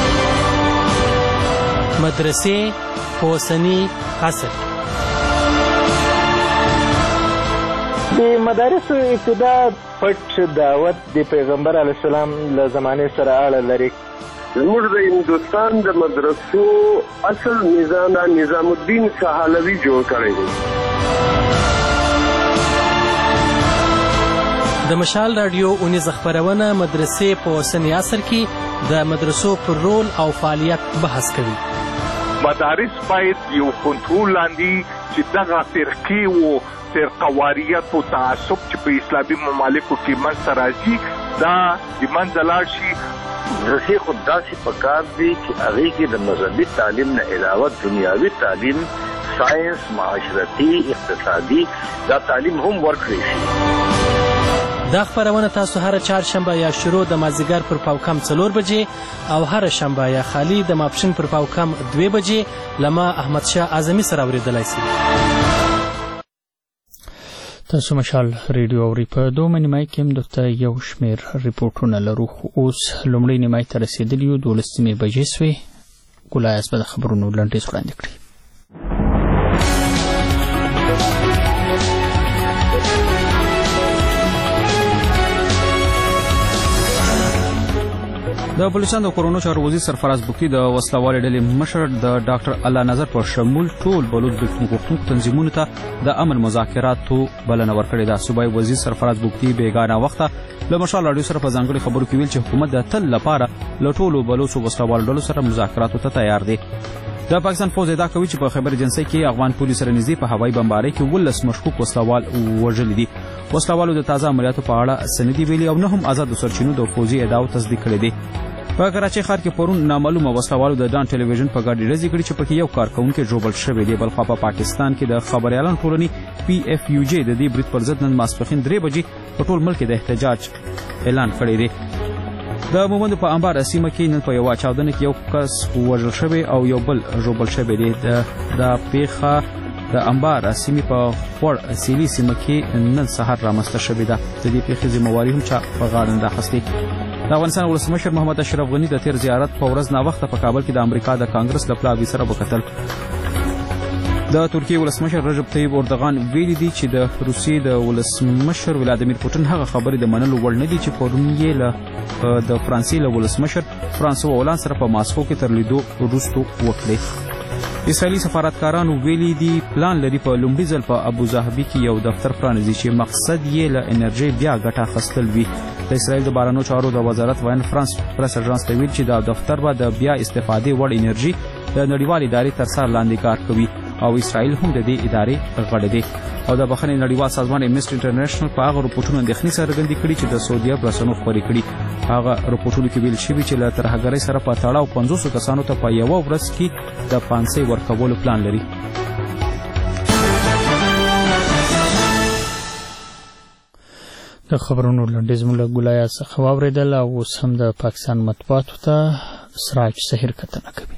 مدرسې په اوسني عصر د مدارسو ابتدا پټ دعوت د پیغمبر علیه السلام له زمانې سره اړه لري. زموږ د هندوستان د مدرسو اصل نظام نظام الدین سهالوي جوړ کړی دی. د مشال رادیو اونیز خبرونه مدرسې په اوسني عصر کې د مدرسو پر رول او فعالیت بحث کوي. مدارس باید یو کنټرول لاندې چې دغه فرقې و فرقواریت او تعصب چې په اسلامي ممالکو کې منځته راځي دا د منځه لاړ شي. مدرسې خو داسې پکار دي چې هغې کې د مذهبي تعلیم نه علاوه دنیاوي تعلیم ساینس معاشرتي اقتصادي دا تعلیم هم ورکړی شي. دا خبرونه تاسو هر چهارشنبه یا شروع د مازدیګر پر پاوکم څلور بجې او هر شنبه یا خالی د ماپښین پر پاوکم دوه بجې لما احمد شاه اعظمي سره اوریدلای شئ. تاسو مشال ریډیو اوري په دوه نیمای کې هم دلته یو شمېر ریپورټونه لرو خو اوس لومړی نیمای ته رسېدلي یو دولس نیمې بجې سوې ګلایاس به د خبرونو لنډیز وړاندې کړي. د بلوچستان د کورونو چارو وزیر سرفراز بوکتی د وسلوالې ډلې مشر د ډاکټر الله نظر په شمول ټول بلوچ بلتون غوښتونکو تنظیمونو ته د امن مذاکراتو بلنه ورکړې ده. صوبایي وزیر سرفراز بوکتی بیګانه وخته له مشال راډیو سره په ځانګړي خبرو کې ویل چې حکومت د تل لپاره له ټولو بلوچ وسلوالو ډلو سره مذاکراتو ته تیار دی. د پاکستان فوج ادعا کوي چې په خیبر ایجنسۍ کې افغان پولیس سره نږدې په هوایي بمبارۍ کې ولس مشکوک وسلوال وژلي دي. وسلوالو د تازه عملیاتو په اړه سندې ویلي او نه هم آزادو سرچینو د پوځي ادعاو تصدیق کړي دي. په کراچۍ ښار کې پرون نامعلومه وسلوالو د ډان ټلویزیون په ګاډي ډزې کړې چې پکې یو کارکوونکی ژوبل شوی دی. بلخوا په پاکستان کې د خبریالانو ټولنې پی اف یو جې د دې برید پر ضد نن ماسپښین درې بجې په ټول ملک کې د احتجاج اعلان کړی دی. د مومندو په انبار سیمه کې نن په یوه چاودنه کې یو کس وژل شوی او یو بل ژوبل شوی دی. د پیښه د انبار سیمې په خوړ سیلي سیمه کې نن سهار رامنځته شوې ده. د دې پیښې ذمهواري هم چا په غاړه نه ده اخیستې. د افغانستان ولسمشر محمد اشرف غني د تیر زیارت په ورځ ناوخته په کابل کې د امریکا د کانګرس له پلاوي سره وکتل. د ترکیې ولسمشر رجب طیب اردغان ویلي دی چې د روسیې د ولسمشر ولادیمیر پوټین هغه خبرې د منلو وړ نه دي چې پرون یې له د فرانسې له ولسمشر فرانسوا هولند سره په ماسکو کې تر لیدو وروسته وکړې. اسرائیلي سفارتکارانو ویلي دي پلان لري په لومړي ځل په ابوظهبي کې یو دفتر پرانیزي چې مقصد یې له انرژي بیا ګټه اخیستل وي. د اسرائیل د بهرنیو چارو د وزارت ویان فرانس پریس اژانس ته ویل چې دا دفتر به د بیا استفادې وړ انرژي د نړیوالې ادارې تر سر لاندې کار کوي او اسرائیل هم د دې ادارې غړی دی. او د بخښنې نړیوال سازمان امنسټي انټرنیشنل په هغه رپورټونو اندېښنې څرګندې کړي چې د سعودي عرب رسنیو خپرې کړي. هغه رپورټونو کې ویل شوي چې له ترهګرۍ سره په تړاو پنځوسو کسانو ته په یوه ورځ کې د پانسۍ ورکولو پلان لري. د خبرونو لنډیز موږ له ګولایه څخه واورېدل او اوس هم د پاکستان مطبوعاتو ته سراج سحر کتنه کوي.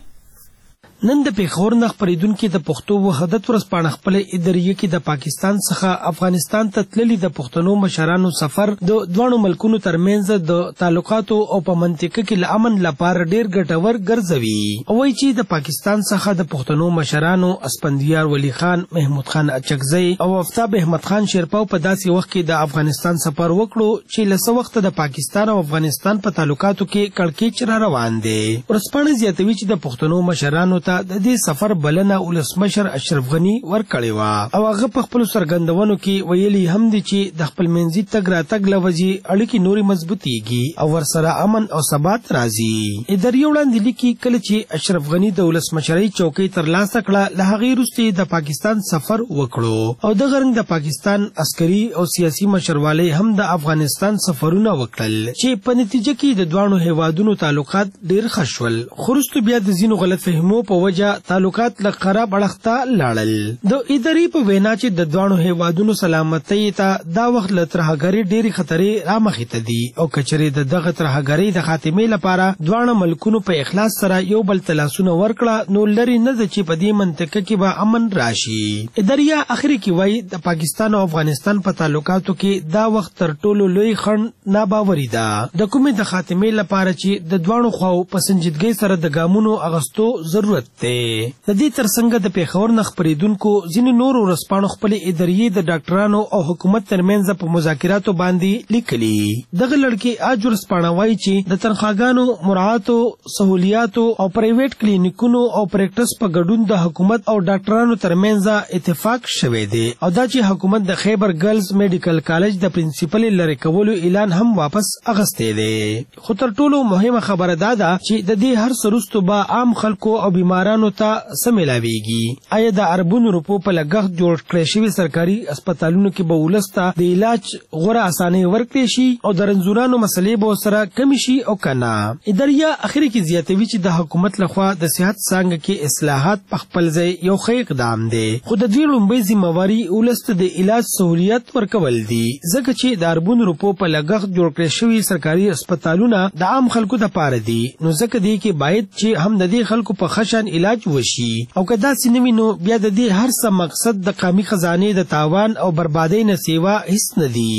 نن د پیښور نه خپرېدونکي د پښتو وحدت ورځپاڼه خپل اداریه کې د پاکستان څخه افغانستان ته تللي د پښتنو مشرانو سفر د دواړو ملکونو ترمنځ د تعلقاتو او په منطقه کې له امن لپاره ډېر ګټور ګرځوي. او وایي چې د پاکستان څخه د پښتنو مشرانو اسپندیار ولی خان، محمود خان اچکزی او آفتاب احمد خان شیرپاو په داسې وخت کې د افغانستان سفر وکړو چې له څه وخته د پاکستان او افغانستان په تعلقاتو کې کړکېچ را روان دی. ورځپاڼه زیاتوي چې د پښتنو مشرانو ته د دې سفر بلنه ولسمشر اشرف غني ورکړې وه او هغه په خپلو څرګندونو کې ویلي هم دي چې د خپلمنځي تګ راتګ له وجې اړیکې نورې مضبوطېږي او ورسره امن او ثبات راځي. اداریه وړاندې لیکي کله چې اشرف غني د ولسمشرۍ چوکۍ ترلاسه کړه له هغې وروسته د پاکستان سفر وکړو او دغه رنګ د پاکستان عسکري او سیاسي مشروالی هم د افغانستان سفرونه وکړل چې په نتیجه کې د دواړو هیوادونو تعلقات ډېر ښه شول. خو وروسته بیا د ځینو غلطفهمیو په وجه تعلقات له خراب اړخ ته لاړل. د ادارې په وینا چې د دواړو هیوادونو سلامتۍ ته دا وخت له ترهګرۍ ډېرې خطرې رامخې ته دي او که چېرې د دغه ترهګرۍ د خاتمې لپاره دواړه ملکونو په اخلاص سره یو بل ته لاسونه ورکړه نو لرې نه ده چې په دې منطقه کې به امن راشي. اداریه اخر کې وایي د پاکستان او افغانستان په تعلقاتو کې دا وخت تر ټولو لوی خنډ ناباوري ده د کومې د خاتمې لپاره چې د دواړو خواو په سنجیدګۍ سره د ګامونو اخیستو ضرورت دی. د دې ترڅنګ د پیښور نه خپرېدونکو ځینې نورو ورځپاڼو خپلې اداریې د ډاکټرانو او حکومت ترمنځ په مذاکراتو باندې لیکلي. دغه لړکې اج ورځپاڼه وایي چې د تنخواګانو مراعاتو سهولیاتو او پرایویټ کلینیکونو او پریکټس په ګډون د حکومت او ډاکټرانو ترمنځ اتفاق شوی دی او دا چې حکومت د خیبر ګرلز میډیکل کالج د پرنسپل لرې کولو اعلان هم واپس اخیستی دی. خو تر ټولو مهمه خبره دا ده چې د دې هر څه وروسته به عام خلکو او بیمارانو ته څه ملاویږي. آیا د اربونو روپو په لګښت جوړ کړی شوي سرکاري اسپتالونو کې به ولس ته د علاج غوره اسانۍ ورکړی شي او د رنځورانو مسلې به ورسره کمې شي او که نه؟ اداریه اخر کې زیاتوي چې د حکومت لخوا د صحت څانګه کې اصلاحات په خپل ځای یو ښه اقدام دی خو د دې لومړۍ ذمهواري ولس ته د علاج سهولیت ورکول دي ځکه چې د اربونو روپو په لګښت جوړ کړی شوي سرکاري اسپتالونه د عام خلکو دپاره دي نو ځکه دی کې باید چې هم د دې خلکو په ښه شان علاج وشي او که داسې نه وي نو بیا د دې هر څه مقصد د قومي خزانې د تاوان او بربادۍ نه سیوا هیڅ نه دي.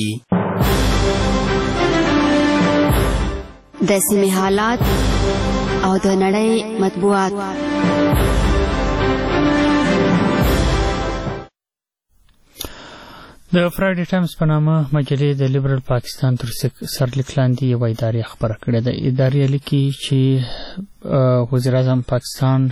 د سیمې حالات او د نړۍ مطبوعات. د فرایډي ټایمز په نامه مجلې د لیبرل پاکستان تر سرلیک لاندې یوه ادارې خبره کړې ده. ادارې لیکي چې وزیر اعظم پاکستان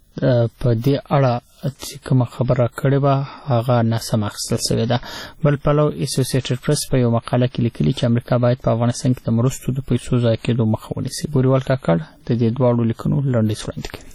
په دې اړه چې کومه خبره کړې وه هغه ناسم اخیستل سوې ده. بل پلو اسوسییټډ پریس په یو مقاله کې لیکلي چې امریکا باید په افغانستان کې د مرستو د پیسو ضایع کېدو مخه ونیسي. بوریوال کاکړ د دې دواړو لیکنو لنډیز وړاندې کوي.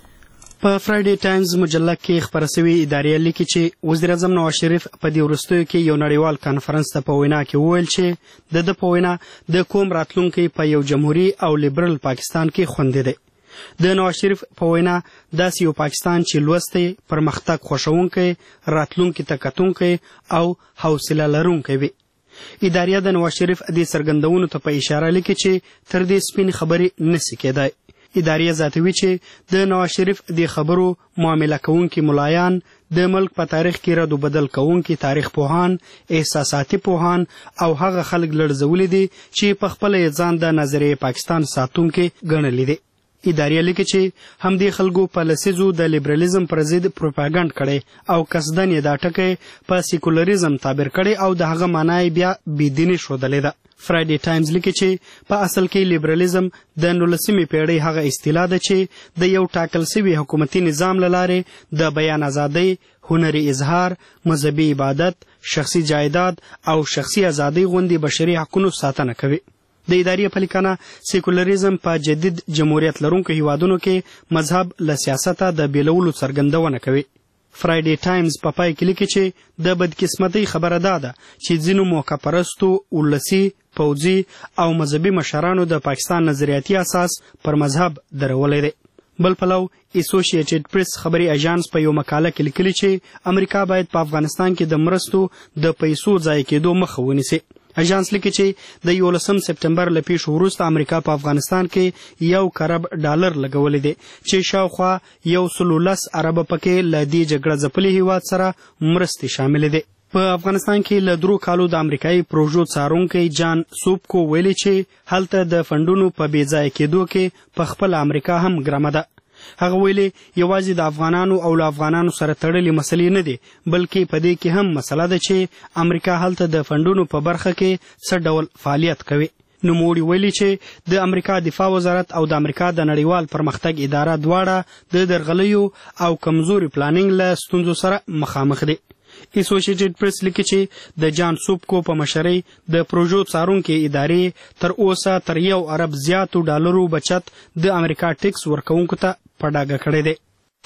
په فرایډي ټایمز مجله کې خبره شوې ادارې لیکي چې وزیر اعظم نواز شریف په دې وروستیو کې یو نړیوال کانفرنس ته په وینا کې وویل چې د ده په وینا د کوم راتلونکی په یو جمهوري او لیبرل پاکستان کې خوندي دی. د نواز شریف په وینا داسې یو پاکستان چې لوستی، پرمختګ خوښونکی، راتلونکي ته کتونکی او حوصله لرونکی وي. اداریه د نواز شریف دې څرګندونو ته په اشاره لیکي چې تر دې سپینې خبرې نشي کېدای. اداریه زیاتوي چې د نواز شریف د خبرو معامله کوونکي ملایان د ملک په تاریخ کې رد و بدل کوونکي تاریخ پوهان، احساساتي پوهان او هغه خلک لړزولي دي چې په خپله یې ځان د نظریې پاکستان ساتونکي ګڼلي دي. اداریه لیکي چې همدې خلکو په لسیزو د لیبرلیزم پر ضد پروپاګانډ کړی او قصدن یې دا ټکی په سیکولریزم تعبیر کړی او د هغه معنا یې بیا بېدیني ښودلې ده. فرایډي ټایمز لیکي چې په اصل کې لیبرلیزم د نولسمې پیړۍ هغه اصطلاح ده چې د یو ټاکل شوي حکومتي نظام له لارې د بیان ازادۍ، هنري اظهار، مذهبي عبادت، شخصي جایداد او شخصي ازادۍ غوندې بشري حقونو ساتنه کوي. د ادارې په لیکنه سیکولریزم په جدید جمهوریت لرونکو هیوادونو کې مذهب له سیاسته د بیلولو څرګندونه کوي. فرایډي ټایمز په پای کې لیکي چې د بدقسمتۍ خبره دا ده چې ځینو موقع پرستو ولسي، پوځي او مذهبي مشرانو د پاکستان نظریاتي اساس پر مذهب درولې دی. بل پلو اسوسییټډ پریس خبري اژانس په یو مقاله کې لیکلي چې امریکا باید په افغانستان کې د مرستو د پیسو ضایع کېدو مخه ونیسي. اژانس لیکي چې د یولسم سپټمبر له پیښو وروسته امریکا په افغانستان کې یو کرب ډالر لګولی دی چې شاوخوا یو سلو لس اربه پکې له دې جګړه ځپلي هیواد سره مرستې شاملې دي. په افغانستان کې له درو کالو د امریکایي پروژو څارونکی جان سوبکو ویلي چې هلته د فنډونو په بې ځایه کېدو کې په خپله امریکا هم ګرمه ده. هغه ویلي یوازې د افغانانو او له افغانانو سره تړلې مسلې نه دي، بلکې په دې کې هم مسله ده چې امریکا هلته د فنډونو په برخه کې څه ډول فعالیت کوي. نوموړي ویلي چې د امریکا دفاع وزارت او د امریکا د نړیوال پرمختګ اداره دواړه د درغلیو او کمزوري پلانینګ له ستونزو سره مخامخ دي. اسوسییټډ پریس لیکي چې د جان سوبکو په مشرۍ د پروژو څارونکې ادارې تر اوسه تر یو ارب زیاتو ډالرو بچت د امریکا ټیکس ورکوونکو ته په ډاګه کړی دی.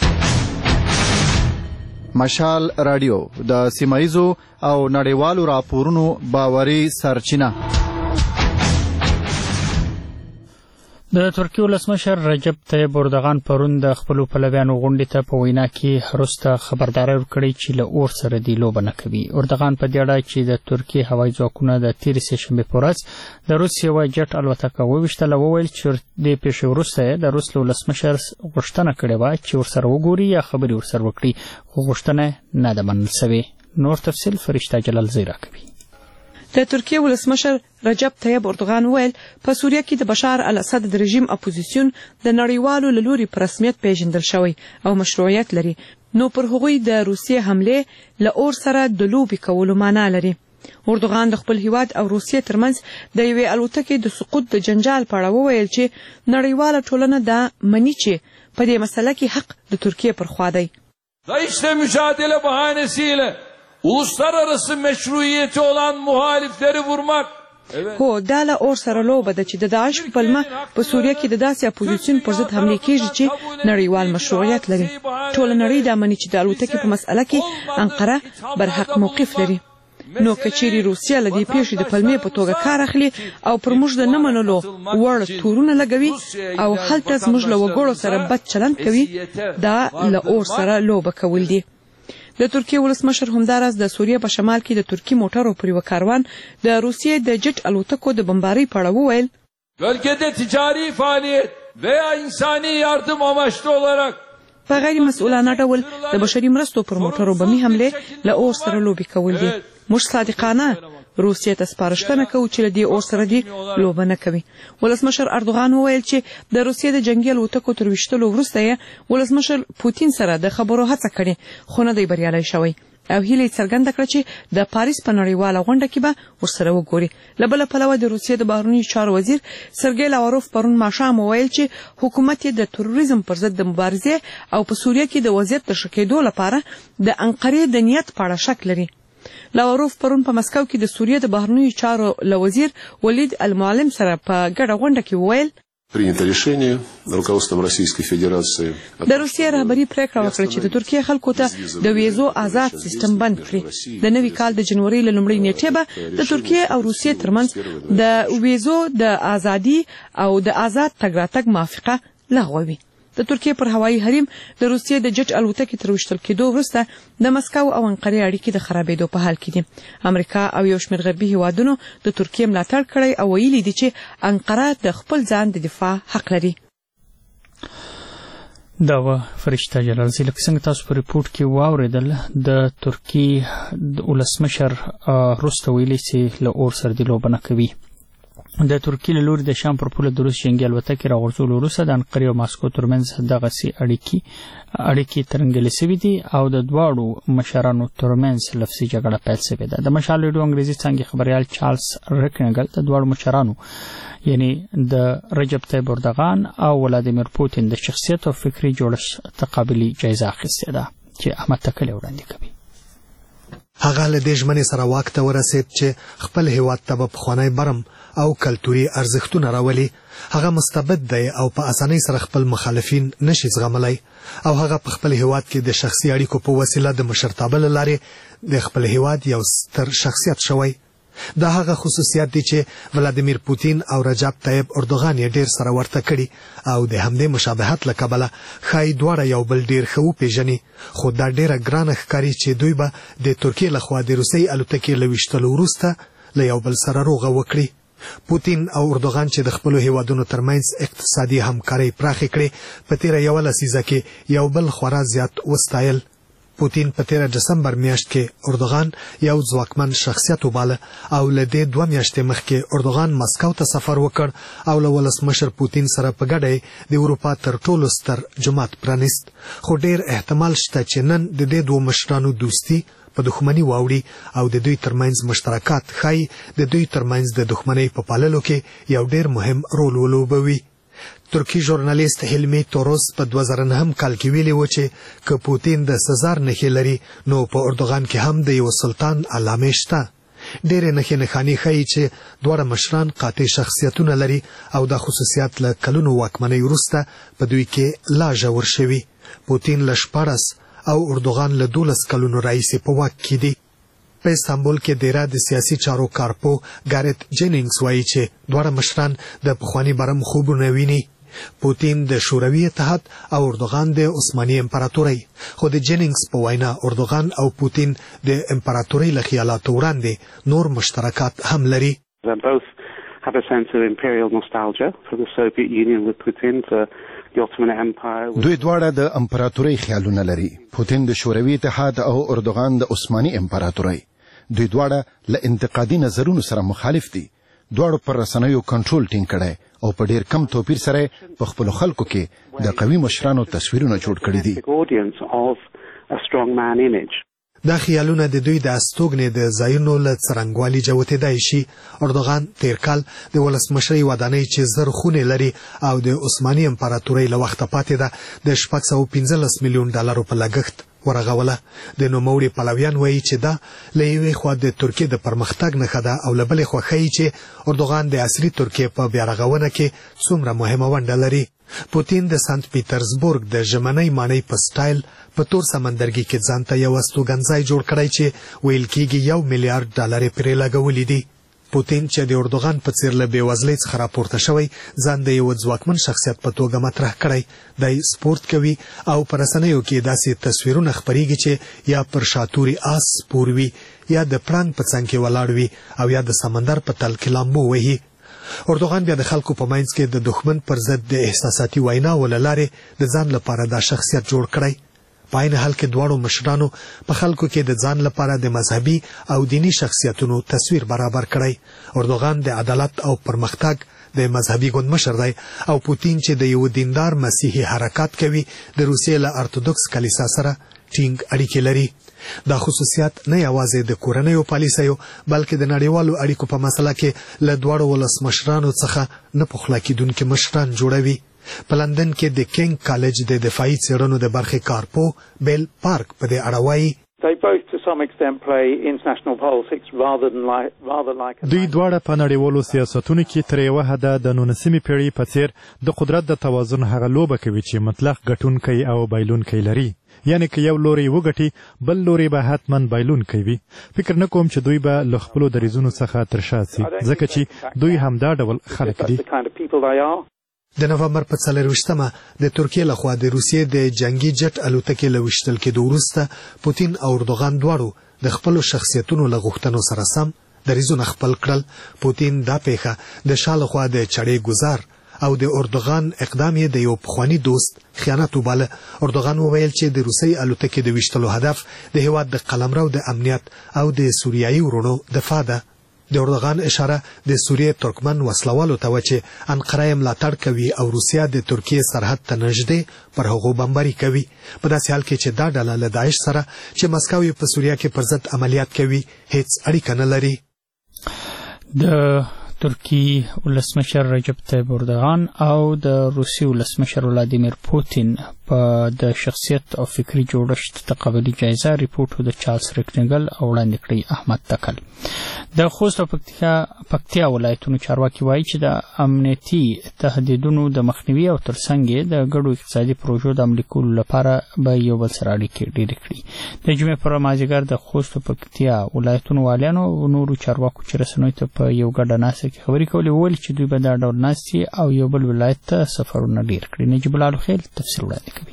مشال رادیو د سیمایزو او نړیوالو راپورونو باوري سرچینه. د ترکیې ولسمشر رجب طیب اردوغان پرون د خپلو پلویانو غونډې ته په وینا کې وروسته خبرداری ورکړې چې له اور سره دې لوبه نه کوي. اردوغان په دې اړه چې د ترکیې هوایي ځواکونه د تېرې سهشنبې په ورځ د روس یوه جټ الوتکه وویشتله وویل چې دې پیښې وروسته یې د روس له ولسمشر غوښتنه کړې وه چې ورسره وګوري یا خبرې ورسره وکړي، خو غوښتنه نه ده منل سوې. نور تفصیل فرشته جلال زی راکوي. د ترکیې ولسمشر رجب طیب اردوغان ویل په سوریه کې د بشار الاسد د رژیم اپوزیسیون د نړیوالو له لوري په رسمیت پیژندل شوی او مشروعیت لري، نو پر هغوی د روسیې حملې له اور سره د لوبې کولو معنا لري. اردوغان د خپل هیواد او روسیې ترمنځ د یوې الوتکې د سقوط د جنجال په اړه وویل چې نړیواله ټولنه دا مني چې په دې مسله کې حق د ترکیې پر خوا دی. DAEŞ'le mücadele bahanesiyle uluslararası meşruiyeti olan muhalifleri vurmak. هو دا له اور سره لوبه ده چې د داعش په پلمه په سوریه کې د داسې اپوزیسیون پر ضد حملې کېږي چې نړیوال مشروعیت لري. ټوله نړۍ دا مني چې د الوتکې په مسأله کې انقره برحق موقف لري. نو که چیرې روسیه له دې پیښې د پلمې په توګه کار اخلي او پر موږ د نه منلو وړ تورونه لګوي او هلته زموږ له وګړو سره بد چلند کوي، دا له اور سره لوبه کول دي. د ترکیې ولسمشر همداراز د سوریه په شمال کې د ترکي موټرو پر یوه کاروان د روسیې د جټ الوتکو د بمبارۍ په اړه وویل bölgede ticari faaliyet veya insani yardım amaçlı olarak په غیر مسؤلانه ډول د بشري مرستو پر موټرو بمي حملې له اور سره لوبې کول دي. موږ صادقانه روسیې ته سپارښتنه کوو چې له دې اور سره دې لوبه نه کوي. ولسمشر اردوغان وویل چې د روسیې د جنګي الوتکو تر ویشتلو وروسته یې ولسمشر پوتین سره د خبرو هڅه کړې، خو نه دی بریالی شوی. او هیله څرګنده کړه چې د پاریس په نړیواله غونډه کې به ورسره وګوري. له بله پلوه د روسیې د بهرنیو چارو وزیر سرګی لاوروف پرون ماښام وویل چې حکومت یې د تروریزم پر ضد د مبارزې او په سوریه کې د وضعیت د ښه کېدو لپاره د انقرې د نیت په اړه شک لري. لاوروف پرون په مسکو کې د سوریې د بهرنیو چارو له وزیر ولید المعلم سره په ګډه غونډه کې وویل принято решение руководством Российской Федерации. د روسیې رهبری پریکړه وکړه چې د ترکیې خلکو ته د ویزو آزاد سیستم بند کړي. د نوي کال د جنوري له لومړۍ نیټې به د ترکیې او روسیې ترمنځ د ویزو د ازادي او د آزاد تګ راتګ موافقه لغوه وي. د ترکیې پر هوایي حریم د روسیې د جټ الوتکې تر وشتل کېدو وروسته د مسکو او انقرې اړیکې د خرابېدو په حال کې دي. امریکا او یو شمېر غربي هیوادونو د ترکیې ملاتړ کړی او ویلي دي چې انقره د خپل ځان د دفاع حق لري. دا و فرشته جلالزی لکه څنګه تاسو په ریپورت کې واوریدل د ترکیې ولسمشر وروسته ویلي چې له اور سره د لوبه نه کوي. د ترکیې له لوري د شام پر پوله د روس جنګي الوتکې راغورځولو وروسته د انقرې او ماسکو ترمنځ دغسې اړیکې اړیکې ترنګلې سوي دي او د دواړو مشرانو ترمنځ لفظي جګړه پیل سوې ده. د مشال ریډیو انګریزي څانګې خبریال چارلز ریکنګل د دواړو مشرانو یعنی د رجب طیب اردوغان او ولادیمیر پوتین د شخصیت او فکري جوړښت تقابلي جایزه اخیستې ده چې احمد تکلی وړاندې کوي. هغه له دې ژمنې سره واک ته ورسېد چې خپل هیواد ته به پخوانی برم او کلتوري ارزښتونه راولي. هغه مستبد دی او په اسانۍ سره خپل مخالفین نشي زغملی او هغه په خپل هیواد کې د شخصي اړیکو په وسیله د مشرتابه له لارې د خپل هیواد یو ستر شخصیت شوی. دا هغه خصوصیات دي چې ولادیمیر پوتین او رجب طیب اردوغان یې ډیر سره ورته کړي او د همدې مشابهت له کبله ښایي دواړه یو بل ډیر ښه وپېژني. خو دا ډیره ګرانه ښکاري چې دوی به د ترکیې لخوا د روسۍ الوتکې له ویشتلو وروسته له یو بل سره روغه وکړي. پوتین او اردوغان چې د خپلو هیوادونو ترمنځ اقتصادي همکارۍ پراخې کړې په تیره یوه لسیزه کې یو بل خورا زیات وستایل. پوتین په تیره دسمبر میاشت کې اردوغان یو ځواکمن شخصیت وباله او له دې دوه میاشتې مخکې اردوغان مسکو ته سفر وکړ او له ولسمشر پوتین سره په ګډه د اروپا تر ټولو ستر جومات پرانیست. خو ډیر احتمال شته چې نن د دې دوه مشرانو دوستي په دښمنۍ واوړي او د دوی ترمنځ مشترکات ښایي د دوی ترمنځ د دښمنۍ په پاللو کې یو ډیر مهم رول ولوبوي. ترکی ژورنالیست هلمی توروس په دوه زره نهم کال کې ویلي و چې که پوتین د سزار نښې لري نو په اردوغان کې هم د یو سلطان علامې شته. ډېرې نښې نښانې ښایي چې دواړه مشران قاطع شخصیتونه لري او دا خصوصیات له کلونو واکمنۍ وروسته په دوی کې لا ژور شوي. پوتین له شپاړس او اردوغان له دولس کلونو راهیسې په واک کې دي. په استانبول کې دیره د سیاسي چارو کارپو ګارت جینینګز وایي چې دواړه مشران د پخواني برم خوبونه ویني. پوتین د شوروي اتحاد او اردوغان د عثماني امپراتورۍ. خو د جینینګز په وینا اردوغان او پوتین د امپراتورۍ له خیالاتو وړاندې نور مشترکات هم لري. have a sense of imperial nostalgia for the Soviet Union with Putin, for the Ottoman Empire. دوی دواړه د امپراتورۍ خیالونه لري. پوتین د شوروي اتحاد او اردوغان د عثماني امپراتورۍ. دوی دواړه له انتقادي نظرونو سره مخالف دي. دواړو پر رسنیو کنټرول ټینګ کړی او په ډیر کم توپیر سره په خپلو خلکو کې د قوي مشرانو تصویرونه جوړ کړي دي. دا خیالونه د دوی د استوګنې د ځایونو له څرنګوالي جوتېدای شي. اردوغان تیر کال د ولسمشرۍ ودانۍ چې زر خونې لري او د عثماني امپراتورۍ له وخته پاتې ده د شپږ سوه پنځلس میلیون ډالرو په لګښت ورغوله. د نوموړي پلویان وایي چې دا له یوې خوا د ترکیې د پرمختګ نښه ده او له بلې خوا ښیي چې اردوغان د عصري ترکیې په بیارغونه کې څومره مهمه ونډه لري. پوتین د سنت پیټرزبورګ د ژمنۍ ماڼۍ په سټایل په تور سمندرګي کې ځان ته یو استوګنځای جوړ کړی چې ویل کېږي یو میلیارډ ډالر یې پرې لګولي دي. پوتین چې د اردوغان په څیر له بېوزلۍ څخه راپورته شوی ځان د یو ځواکمن شخصیت په توګه مطرح کړی. دی سپورت کوي او په رسنیو کې داسې تصویرونه خپریږي چې یا پر شاتوري آس سپور وي یا د پړانګ په څنګ کې ولاړ وي او یا د سمندر په تل کې لامبو وهي. اردوغان بیا د خلکو په منځ کې د دښمن پر ضد د احساساتي ویناو له لارې د ځان لپاره دا شخصیت جوړ کړی. په عین حال کې دواړو مشرانو په خلکو کې د ځان لپاره د مذهبي او دینی شخصیتونو تصویر برابر کړی. اردوغان د عدالت او پرمختګ د مذهبي ګوند مشر دی او پوتین چې د یو دیندار مسیحي حرکات کوي د روسیې له ارتودوکس کلیسا سره ټینګ اړیکې لري. دا خصوصیات نه یوازې د کورنیو پالیسیو بلکې د نړیوالو اړیکو په مسله کې له دواړو ولسمشرانو څخه نه پخلا کېدونکي مشران جوړوي. په لندن کې د کینګ کالج د دفاعي څېړنو د برخې کارپو بیل پارک په دې اړه وایي دوی دواړه په نړیوالو سیاستونو کې تر یوه حده د نولسمې پیړۍ په څیر د قدرت د توازن هغه لوبه کوي چې مطلق ګټونکی او بایلونکی لري. یعنی که یو لوري وګټي بل لوري به حتما بایلونکی وي. فکر نه کوم چې دوی به له خپلو دریځونو څخه تر شا سي ځکه چې دوی همدا ډول خلک دي. د نومبر په څلرویشتمه د ترکیې لخوا د روسیې د جنگي جټ الوتکې له ویشتل کېدو وروسته پوتین او اردوغان دواړو د خپلو شخصیتونو له غوښتنو سره سم دریځونه خپل کړل. پوتین دا پیښه د شا لخوا د چړې ګزار او د اردوغان اقدام یې د یو پخواني دوست خیانت وباله. اردوغان وویل چې د روسي الوتکې د ویشتلو هدف د هیواد د قلمرو د امنیت او د سوریایي ورونو دفاع ده. د اردوغان اشاره د سوریې ترکمن وسلوالو ته و چې انقره یې ملاتړ کوي او روسیه د ترکیې سرحد ته نږدې پر هغو بمباري کوي. په داسې حال کې چې دا ډله له داعش سره چې مسکو یې په سوریه کې پر ضد عملیات کوي هیڅ اړیکه نه لري. د ترکی ولسمشر رجب طیب اردوغان او د روسي ولسمشر ولادیمیر پوتین په د شخصیت او فکری جوړښت تقابلي جایزه ریپورټ د چارلز ریکنګل او وړاندې کړی احمد تکل. د خوست او پکتیا پکتیا ولایتونو چارواکي وایي چې د امنیتي تهدیدونو د مخنیوي او ترڅنګ د ګډو اقتصادي پروژو د عملي کولو لپاره به یو بل سره اړیکې ډېرې کړي. د جمعې پر مازدیګر د خوست او پکتیا ولایتونو والیانو او نورو چارواکو چې رسنیو ته په یو ګډه ناسته کې خبرې کولې وویل چې دوی به دا ډول ناستې او یو بل ولایت ته سفرونه ډېر کړي. نجیب الله الخیل تفصیل وړاندې کوي.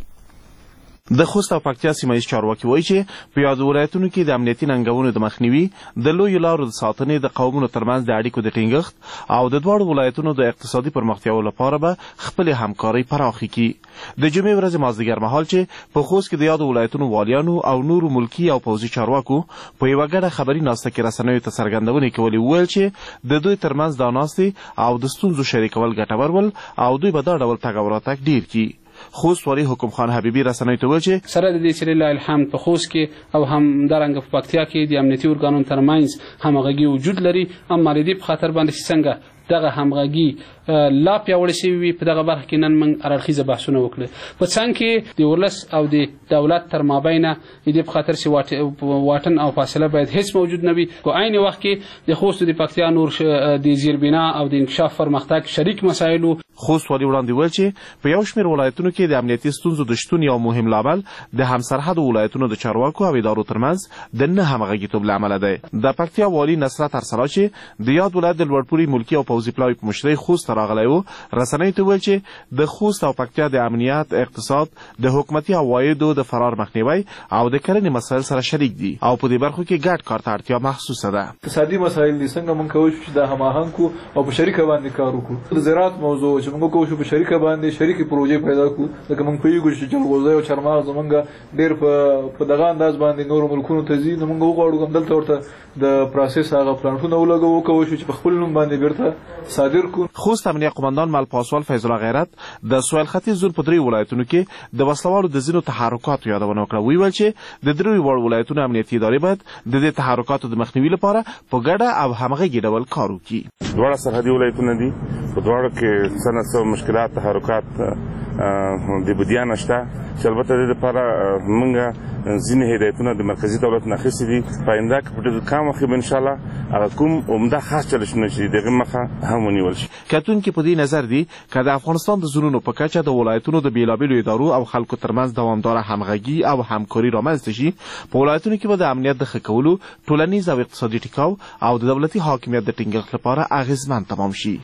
د خوست او پکتیا سیمه چارواکي وایي چې په یادو ولایتونو کې د امنیتي ننګونو د مخنیوي د لویو لارو د ساتنې د قومونو ترمنځ د اړیکو د ټینګښت او د دواړو ولایتونو د اقتصادي پرمختیاو لپاره به خپلې همکارۍ پراخې کړي. د جمعې ورځې مازدیګر مهال چې په خوست کې د یادو ولایتونو والیانو او نورو ملکي او پوځي چارواکو په یوه ګډه خبري ناسته کې رسنیو ته څرګندونې کولې وویل چې د دوی ترمنځ دا ناستې او د ستونزو شریکول ګټور ول او دوی به دا ډول تګ او راتګ ډېر کړي. خوست والی حکم خان حبیبی رسنیو ته وویل چې سره د دې چې لله الحمد په خوست کې او هم همدارنګه په پکتیا کې د امنیتي ارګانونو ترمنځ همغږي وجود لري. اما د دې په خاطر باندې څنګه دغه همغږي لا پیاوړې شوې وي په دغه برخه کې نن موږ هراړخیزه بحثونه وکړل. په څنګ کې د ولس او د دولت تر مابینه د دې په خاطر چې واټن او فاصله باید هیڅ موجود نه وي. په عین وخت کې د خوست د پکتیا نور د زیربنا او د انکشاف پرمختګ شریک مسایلو. خوست والی وړاندې وویل چې په یو شمېر ولایتونو کې د امنیتي ستونزو د شتون یو مهم لامل د همسرحدو ولایتونو د چارواکو او ادارو ترمنځ د نه همغږیتوب له امله دی. د پکتیا والی نصرت ارسلا چې د یاد ولایت د لوړپوړي ملکي او پوځي پلاوي په مشرۍ خوست ته راغلی و رسنیو ته وویل چې د خوست او پکتیا د امنیت، اقتصاد، د حکومتي عوایدو د فرار مخنیوی او د کرنې مسایل سره شریک دي او په دې برخو کې ګډ کار ته اړتیا محسوسه ده. اقتصادي مسایل دي څنګه موږ کولی شو چې د هماهنګ کو او په شریکه باندې کار وکړو. د زراعت موضوع چې موږ کولی شو په شریکه باندې شریکي پروژې پیدا کړو. لکه موږ پوهېږو چې جلغوزي او چارمغز زمونږ ډېر په دغه انداز باندې نورو ملکونو ته ځي. نو موږ وغواړو همدلته ورته د پروسس هغه پلانټونه ولګوو وکولی شو چې په خپل نوم باندې بیرته صادر کړو. خوست امنیه قماندان مل پاسوال فیض الله غیرت د سویل ختیځ زون په درې ولایتونو کې د وسلوالو د ځینو تحرکاتو یادونه وکړه. ویل چې د درې وړ ولایتونو امنیتي ادارې باید د دې تحرکاتو د مخنیوي لپاره په ګډه او همغږي ډول کار وکړي. دواړه سرحدي ولایتونه دي، په دواړو کې څه نه څه مشکلات تحرکات د بدیان شته چې البته د دې لپاره موږ ځینې هدایتونه د مرکزي دولت نه اخیستي دي. په آینده کې په ډېر کم وخت کې به انشاءالله هغه کوم عمده خاص چلشونه چې دغه مخه هم ونیول شي. کتونکي په دې نظر دي که د افغانستان د زونونو په کچه د ولایتونو د بیلابیلو ادارو او خلکو ترمنځ دوامداره همغږي او همکاري رامنځته شي، په ولایتونو کې به د امنیت د ښه کولو، ټولنیز او اقتصادي ټیکاو او د دولتي حاکمیت د ټینګښت لپاره اغېزمن تمام شي.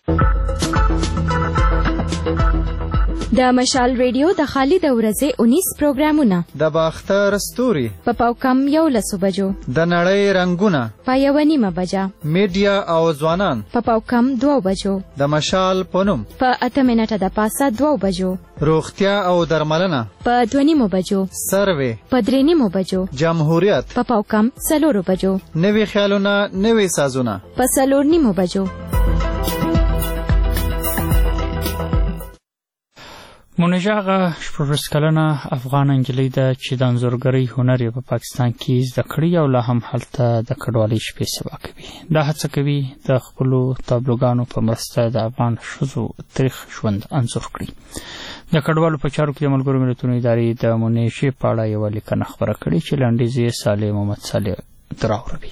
د مشال ریډیو د خالد ورځې اونیس پروګرامونه د باختر ستوري په پاوکم یو لسو بجو، د نړۍ رنگونه په یو نیمه بجه، میډیا او ځوانان په پاوکم دوه بجو، د مشال پونم په اته منټه د پاسه دوه بجو، روغتیا او درملنه په دوه نیمو بجو، سروې په درې نیمو بجو، جمهوریت په پاوکم څلورو بجو، نوي خیالونه نوي سازونه په څلور نیمو بجو. مونیژه هغه شپږویشت کلنه افغان نجلۍ ده چې د انځورګرۍ هنر یې په پاکستان کې زده کړی او لا هم هلته د کډوالۍ شپې سبا کوي. دا هڅه کوي د خپلو تابلوګانو په مرسته د افغان ښځو تریخ ژوند انځور کړي. د کډوالو په چارو کې د ملګرو ملتونو ادارې د مونیژې په اړه یوه لیکنه خپره کړې چې لنډیز یې صالح محمد صالح دراوروي.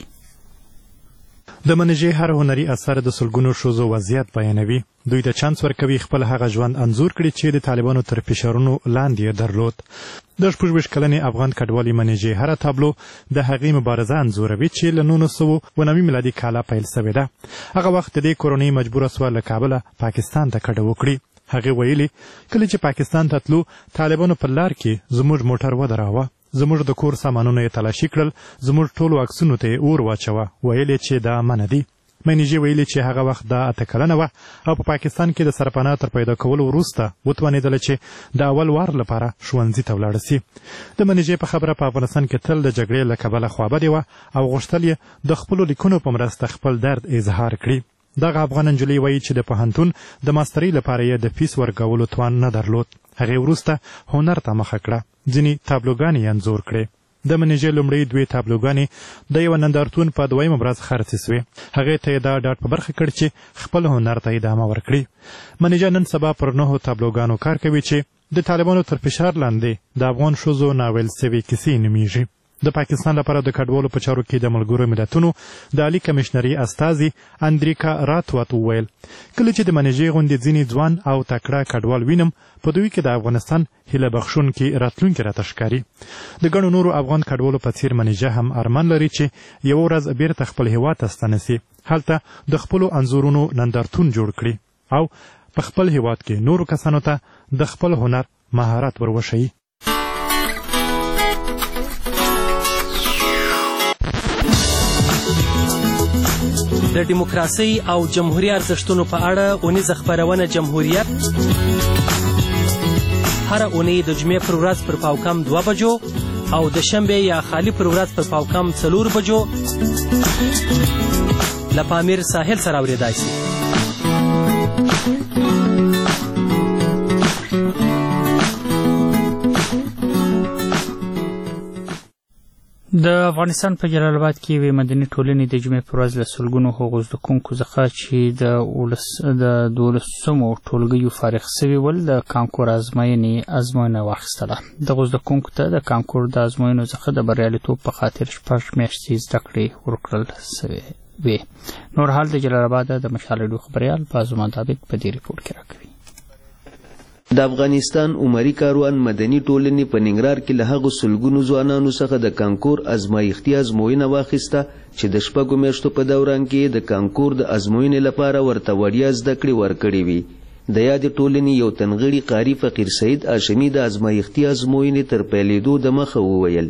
د منیژې هر هنري اثر د سلګونو ښځو وضعیت بیانوي. دوی ته چانس ورکوي خپل هغه ژوند انځور کړي چې د طالبانو تر فشارونو لاندې یې درلود. د شپږویشت کلنې افغان کډوالې منیژې هره تابلو د هغې مبارزه انځوروي چې له نولس سوه اوه نوي میلادي کاله پیل سوې ده. هغه وخت د دې کورنۍ مجبوره سوه له کابله پاکستان ته کډه وکړي. هغې ویلي کله چې پاکستان ته تلو طالبانو په لار کې زموږ موټر ودراوه، زموږ د کور سامانونه یې تلاشي کړل، زموږ ټولو عکسونو ته یې اور واچوه، ویل یې چې دا منع دي. منیژې ویلي چې هغه وخت دا اته کلنه وه او په پاکستان کې د سرپناه تر پیدا کولو وروسته وتوانېدله چې د اول وار لپاره ښوونځي ته ولاړه سي. د منیژې په خبره په افغانستان کې تل د جګړې له کبله خوابدې وه او غوښتل یې د خپلو لیکنو په مرسته خپل درد اظهار کړي. دغه افغان نجلۍ وایي چې د پوهنتون د ماسترۍ لپاره یې د فیس ورکولو توان نه درلود. هغې وروسته هنر ته مخه کړه. ځینې تابلوګانې یې انځور کړې. د منیژې لومړۍ دوې تابلوګانې د یوه نندارتون په دویمه ورځ خرڅې سوې. هغې ته یې دا ډاډ په برخه کړ چې خپل هنر ته ادامه ورکړي. منیژه نن سبا پر نهو تابلوګانو کار کوي چې د طالبانو تر فشار لاندې د افغان ښځو ناول سوي کیسې نومیږي. د پاکستان لپاره د کډوالو په چارو کې د ملګرو ملتونو د عالي کمیشنري استازي اندریکا راتوات وویل کله چې د منیژې غوندې ځینې ځوان او تکړه کډوال وینم په دوی کې د افغانستان هیله بخښونکي راتلونکي راته ښکاري. د ګڼو نورو افغان کډوالو په څیر منیژه هم ارمان لري چې یوه ورځ بیرته خپل هیواد ته ستنه سي، هلته د خپلو انځورونو نندارتون جوړ کړي او په خپل هیواد کې نورو کسانو ته د خپل هنر مهارت ور وښیي. د دیموکراسۍ او جمهوري ارزښتونو په اړه اونیزه خپرونه جمهوریت هره اونۍ د جمعې پر ورځ پر پاوکم دوه بجو او د شنبې یا خالي پر ورځ پر پاوکم څلور بجو له پامیر ساحل سره اورېدای شي. د افغانستان په جلال آباد کې یوې مدني ټولنې د جمعې پر ورځ له سلګونو هغو زده کوونکو څخه چې د دولسمو ټولګیو فارغ سوي ول د کانکور ازموینې ازموینه واخیستله. دغو زده کوونکو ته د کانکور د ازموینو څخه د بریالیتوب په خاطر شپږ میاشتې زده کړې ورکړل سوې وې. نور حال د جلال آباد د مشال راډیو خبریال بازو مطابق په دې ریپورټ کې راکوي. د افغانستان عمري کاروان مدني ټولنې په ننګرهار کې له هغو سلګونو ځوانانو څخه د کانکور ازمایښتي ازموینه واخیسته چې د شپږو میاشتو په دوران کې د کانکور د ازموینې لپاره ورته وړیا زده کړې ورکړې وي. د یادې ټولنې یو تنغړي قاري فقیر سید هاشمي د ازمایښتي ازموینې تر پیلېدو دمخه وویل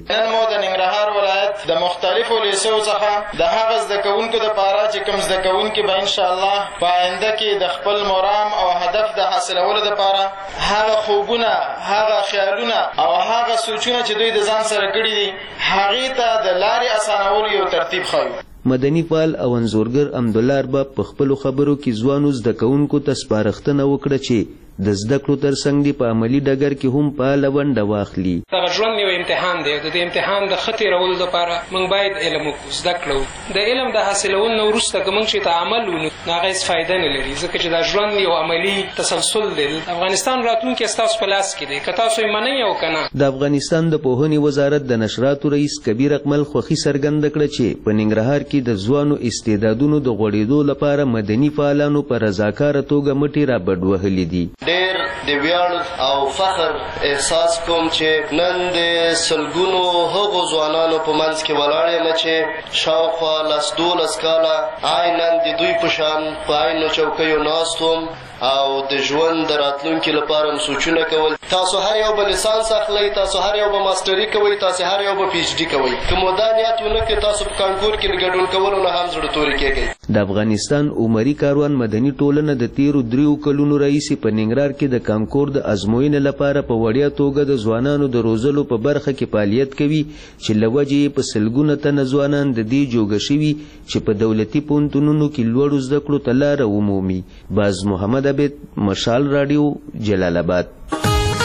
د مختلفو لیسو څخه د هغه زده کوونکو دپاره چې کوم زده کوونکي به انشاءالله په آینده کې د خپل مرام او هدف د حاصلولو دپاره هغه خوبونه، هغه خیالونه او هغه سوچونه چې دوی د ځان سره کړي دي هغې ته د لارې اسانولو یو ترتیب ښیو. مدني فعال او انځورګر امدالله ارباب په خپلو خبرو کې ځوانو زده کوونکو ته سپارښتنه وکړه چې د زده کړو تر څنګ دی په عملي ډګر کې هم فعاله ونډه واخلي. دغه ژوند یو امتحان دی او د دې امتحان د ښه تېرولو دپاره موږ باید علم وکړو، زده کړو. د علم د حاصلولو نه وروسته که موږ چې ته عمل ونو نو هغه هېڅ فایده نه لري، ځکه چې دا ژوند یو عملي تسلسل دی. د افغانستان راتلونکی ستاسو په لاس کې دی، که تاسو یې منئ او که نه. د افغانستان د پوهنې وزارت د نشراتو رئیس کبیر اکمل خوښي څرګنده کړه چې په ننګرهار کې د ځوانو استعدادونو د غوړېدو لپاره مدني فعالانو په رضاکاره توګه مټې رابډ وهلې دي. ډېر د ویاړ او فخر احساس کوم چې نن د سلګونو هغو ځوانانو په منځ کې ولاړ یم چې شاوخوا لس دولس کاله عیناً د دوی په شان په عینو چوکیو ناست وم او د ژوند د راتلونکي لپاره م سوچونه کول. تاسو هر یو به لیسانس اخلئ، تاسو هر یو به ماسټري کوئ، تاسو هر یو به پی ایچ ډي کوئ. که مو دا نیت ونه کړئ تاسو په کانکور کې له ګډون کولو نه هم زړه تورې کېږئ. د افغانستان عمري کاروان مدني ټولنه د تیرو دریو کلونو راهیسې په ننګرهار کې د کانکور د ازموینې لپاره په وړیا توګه د ځوانانو د روزلو په برخه کې فعالیت کوي چې له وجې یې په سلګونه تنه ځوانان د دې جوګه شوي چې په دولتي پوهنتونونو کې لوړو زده کړو ته لاره ومومي. باز محمد عبید، مشال راډیو، جلال آباد.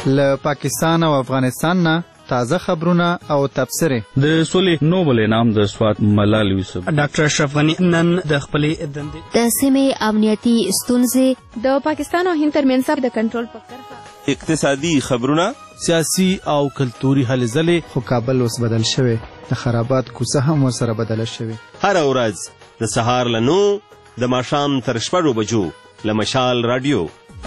له پاکستان او افغانستان نه تازه خبرونه او تبصره. د سولې نوبل انعام د سوات ملال یوسف. ډاکټر اشرف غنی نن د خپلې دندې د سیمې امنیتي ستونزې، د پاکستان او هند ترمنځ د کنټرول په کرښه، اقتصادي خبرونه، سیاسي او کلتوري هلې ځلې. خو کابل اوس بدل شوی، د خرابات کوڅه هم ورسره بدله شوې. هره ورځ د سهار له نو د ماښام تر شپږو بجو له مشال راډیو.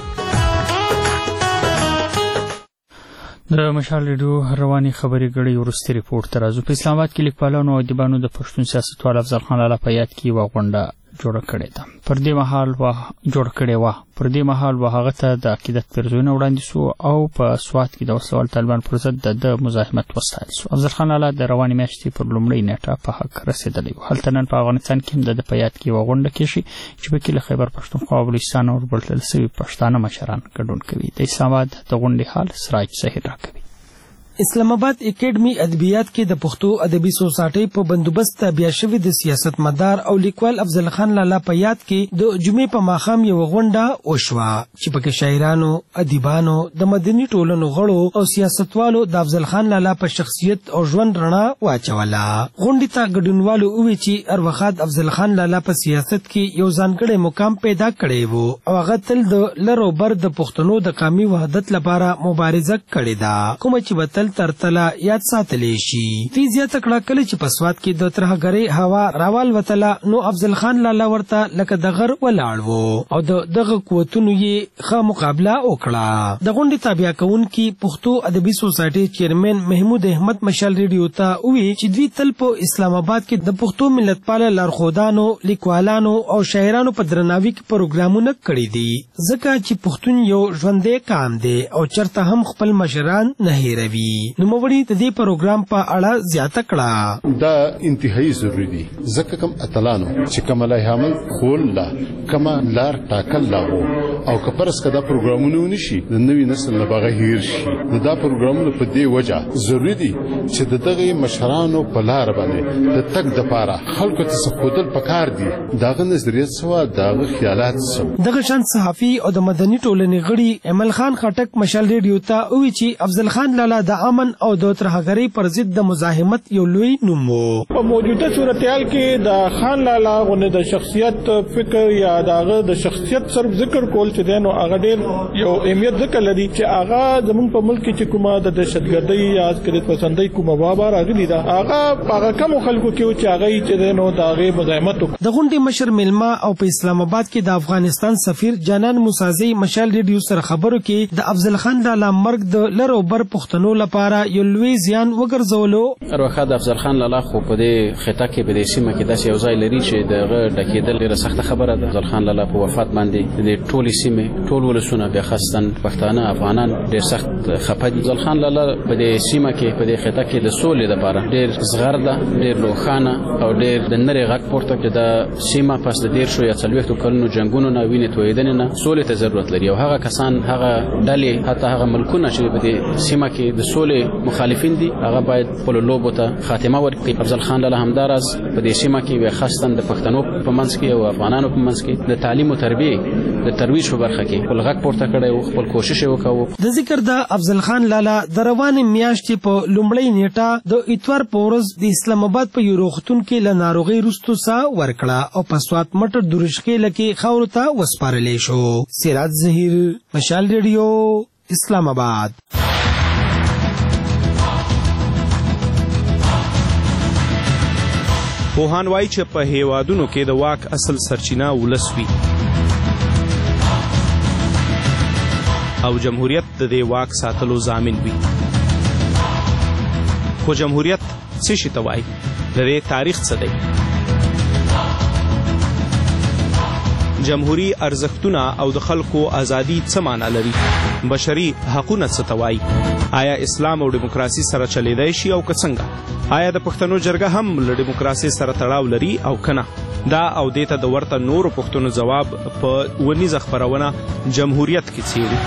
د مشال ریډیو رواني خبري غړي ورستي ریپورت ته راځو. په اسلام آباد کې لیکوالانو او ادیبانو د پښتون سیاستوال افضل خان لالا په یاد کې یوه غونډه جوړه کړې ده. پر دې مهال و جوړ کړې وه پر دې مهال و هغه ته د عقیدت پیرزویونه وړاندې سو او په سوات کې د وسلوال طالبان پر ضد د مزاحمت وستایل سو. افضل خان لالا د روانې میاشتې پر لومړۍ نیټه په حق رسېدلی و. هلته نن په افغانستان کې هم د ده په یاد کې یوه غونډه کېږي چې پکې له خیبر پښتونخوا او بلوچستان او وربلل سوي پښتانه مشران ګډون کوي. د اسلام آباد د غونډې حال سراج ظهیر راکوي. اسلام آباد اکیډمي ادبیات کې د پښتو ادبي سوسایټي په بندوبست بیا شوی د سیاست مدار او لیکوال افضل خان لالا په یاد کې د جمعې په ماښام یو غونډه وشوه چې پکې شاعرانو، ادیبانو، د مدني ټولنو غړو او سیاستوالو د افضل خان لالا په شخصیت او ژوند رڼا واچوله. غونډې ته ګډونوالو وویل چې هر افضل خان لالا په سیاست کې یو ځانګړی مقام پیدا کړی و او هغه تل د لر او بر د پښتنو د قومي وحدت لپاره مبارزه کړې ده، کومه چې به ترتله یاد ساتلی شي. دې زیاته کړه کله چې په سوات کې د ترهګرۍ هوا راوال وتله نو افضل خان لالا ورته لکه د غر ولاړ و او د دغه قوتونو یې ښه مقابله وکړه. د غونډې تابع کوونکي پښتو ادبي سوسایټي چیرمن محمود احمد مشال ریډیو ته وویل چې دوی تل په اسلام آباد کې د پښتو ملتپاله لارښودانو، لیکوالانو او شاعرانو په درناوي کې پروګرامونه کړي دي ځکه چې پښتون یو ژوندی قام دی او چرته هم خپل مشران نه هیروي. نوموړي د دې پروګرام په اړه زیاته کړه. دا انتهایی ضروری دي ځکه کوم اتلانو چې کوم لای حمل خول لا کوم لار ټاکل لا وو او کپرس کدا پروګرامونه ونشي د نوې نسل لپاره هیر شي. دا پروګرامونه په دې وجه ضروری دي چې دغه مشرانو په لار باندې د تک د پاره خلکو ته سپودل پکار دي. داغه نظریه سوا داغه خیالات سوا. دغه شان صحافي او د مدني ټولنې غړي ایمل خان خټک مشال ریډیو ته وویل چې افضل خان لالا د امن او د ترهګرۍ پر ضد د مزاحمت یو لوی نوم و. په موجوده صورتحال کې د خان لالا غونډه د شخصیت فکر یا دغه د شخصیت صرف ذکر کول چې دینو هغه ډېر یو اهمیت ذکر لري چې هغه زموږ په ملک کې چې کومه د دهشتګردۍ یا عسکریت پسندۍ کومه وبا راغلي ده هغه هغه کم خلکو کې چې هغه چې دینو دغه مزاحمت وکړي. د غونډې مشر میلمه او په اسلام آباد کې د افغانستان سفیر جانان موسازی مشال ریډیو سره خبرو کې د افضل خان لالا مرګ د لر او بر پښتنو لپاره یو لوی زیان وګرځولو. هر د افضل خان لالا خو په دې خطه کې په دې سیمه کې داسې یو ځای لري چې دغه ډکېدل ډېره سخته خبره ده. افضل خان لالا په وفات باندې د ټولې سیمې ټول ولسونه بیا خاصتاً پښتانه افغانان ډېر سخت خفه دي. افضل خان لالا په دې سیمه کې په دې خطه کې د سولې لپاره ډېر زغر ده، ډېر روښانه او ډېر د نرۍ غږ پورته کړ. د سیمه پس د دېرشو یا څلوېښتو کلونو جنګونو نه وینې تویېدنې نه سولې ته ضرورت لري او هغه کسان هغه ډلې حتی هغه ملکونه چې په دې سیمه کې د سولې مخالفین دي هغه باید خپل لوبو ته خاتمه ورکړي. افضل خان لالا همداراز په دې سیمه کې به خاصتاً د پښتنو په منځ کې او افغانانو په منځ کې د تعلیم او تربیې د ترویج په برخه کې خپل غږ پورته کړی او خپل کوشش یې وکاوه. د ذکر د افضل خان لالا د روانې میاشتې په لومړۍ نیټه د اتوار په ورځ د اسلام آباد په یو روغتون کې له ناروغۍ وروسته ساه ورکړه او په سوات مټر درشخېله کې خاورو ته وسپارلی شو. سراج ظهیر مشال ریډیو اسلام آباد. پوهان وایي چې په هیوادونو کې د واک اصل سرچینه ولس وي او جمهوریت د دې واک ساتلو ضامن وي. خو جمهوریت څه شي ته وایي؟ د دې تاریخ څه دی؟ جمهوری ارزښتونه او د خلکو ازادي څه معنا لري؟ بشري حقونه څه ته وایي؟ آیا اسلام او دیموکراسي سره چلیدای شي او که څنګه؟ آیا د پښتنو جرګه هم له دیموکراسي سره تړاو لري او کنه؟ دا او دې ته د ورته نورو پښتنو ځواب په ونیزه خپرونه جمهوریت کې څیړي.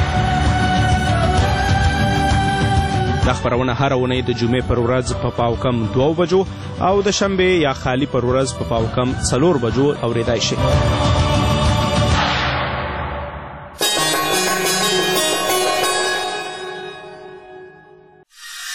دا خپرونه هر اونۍ د جمعې پر ورځ په پاو کم دوه بجو او د شنبې یا خالی پر ورځ په پاو کم څلور بجو اورېدای شي.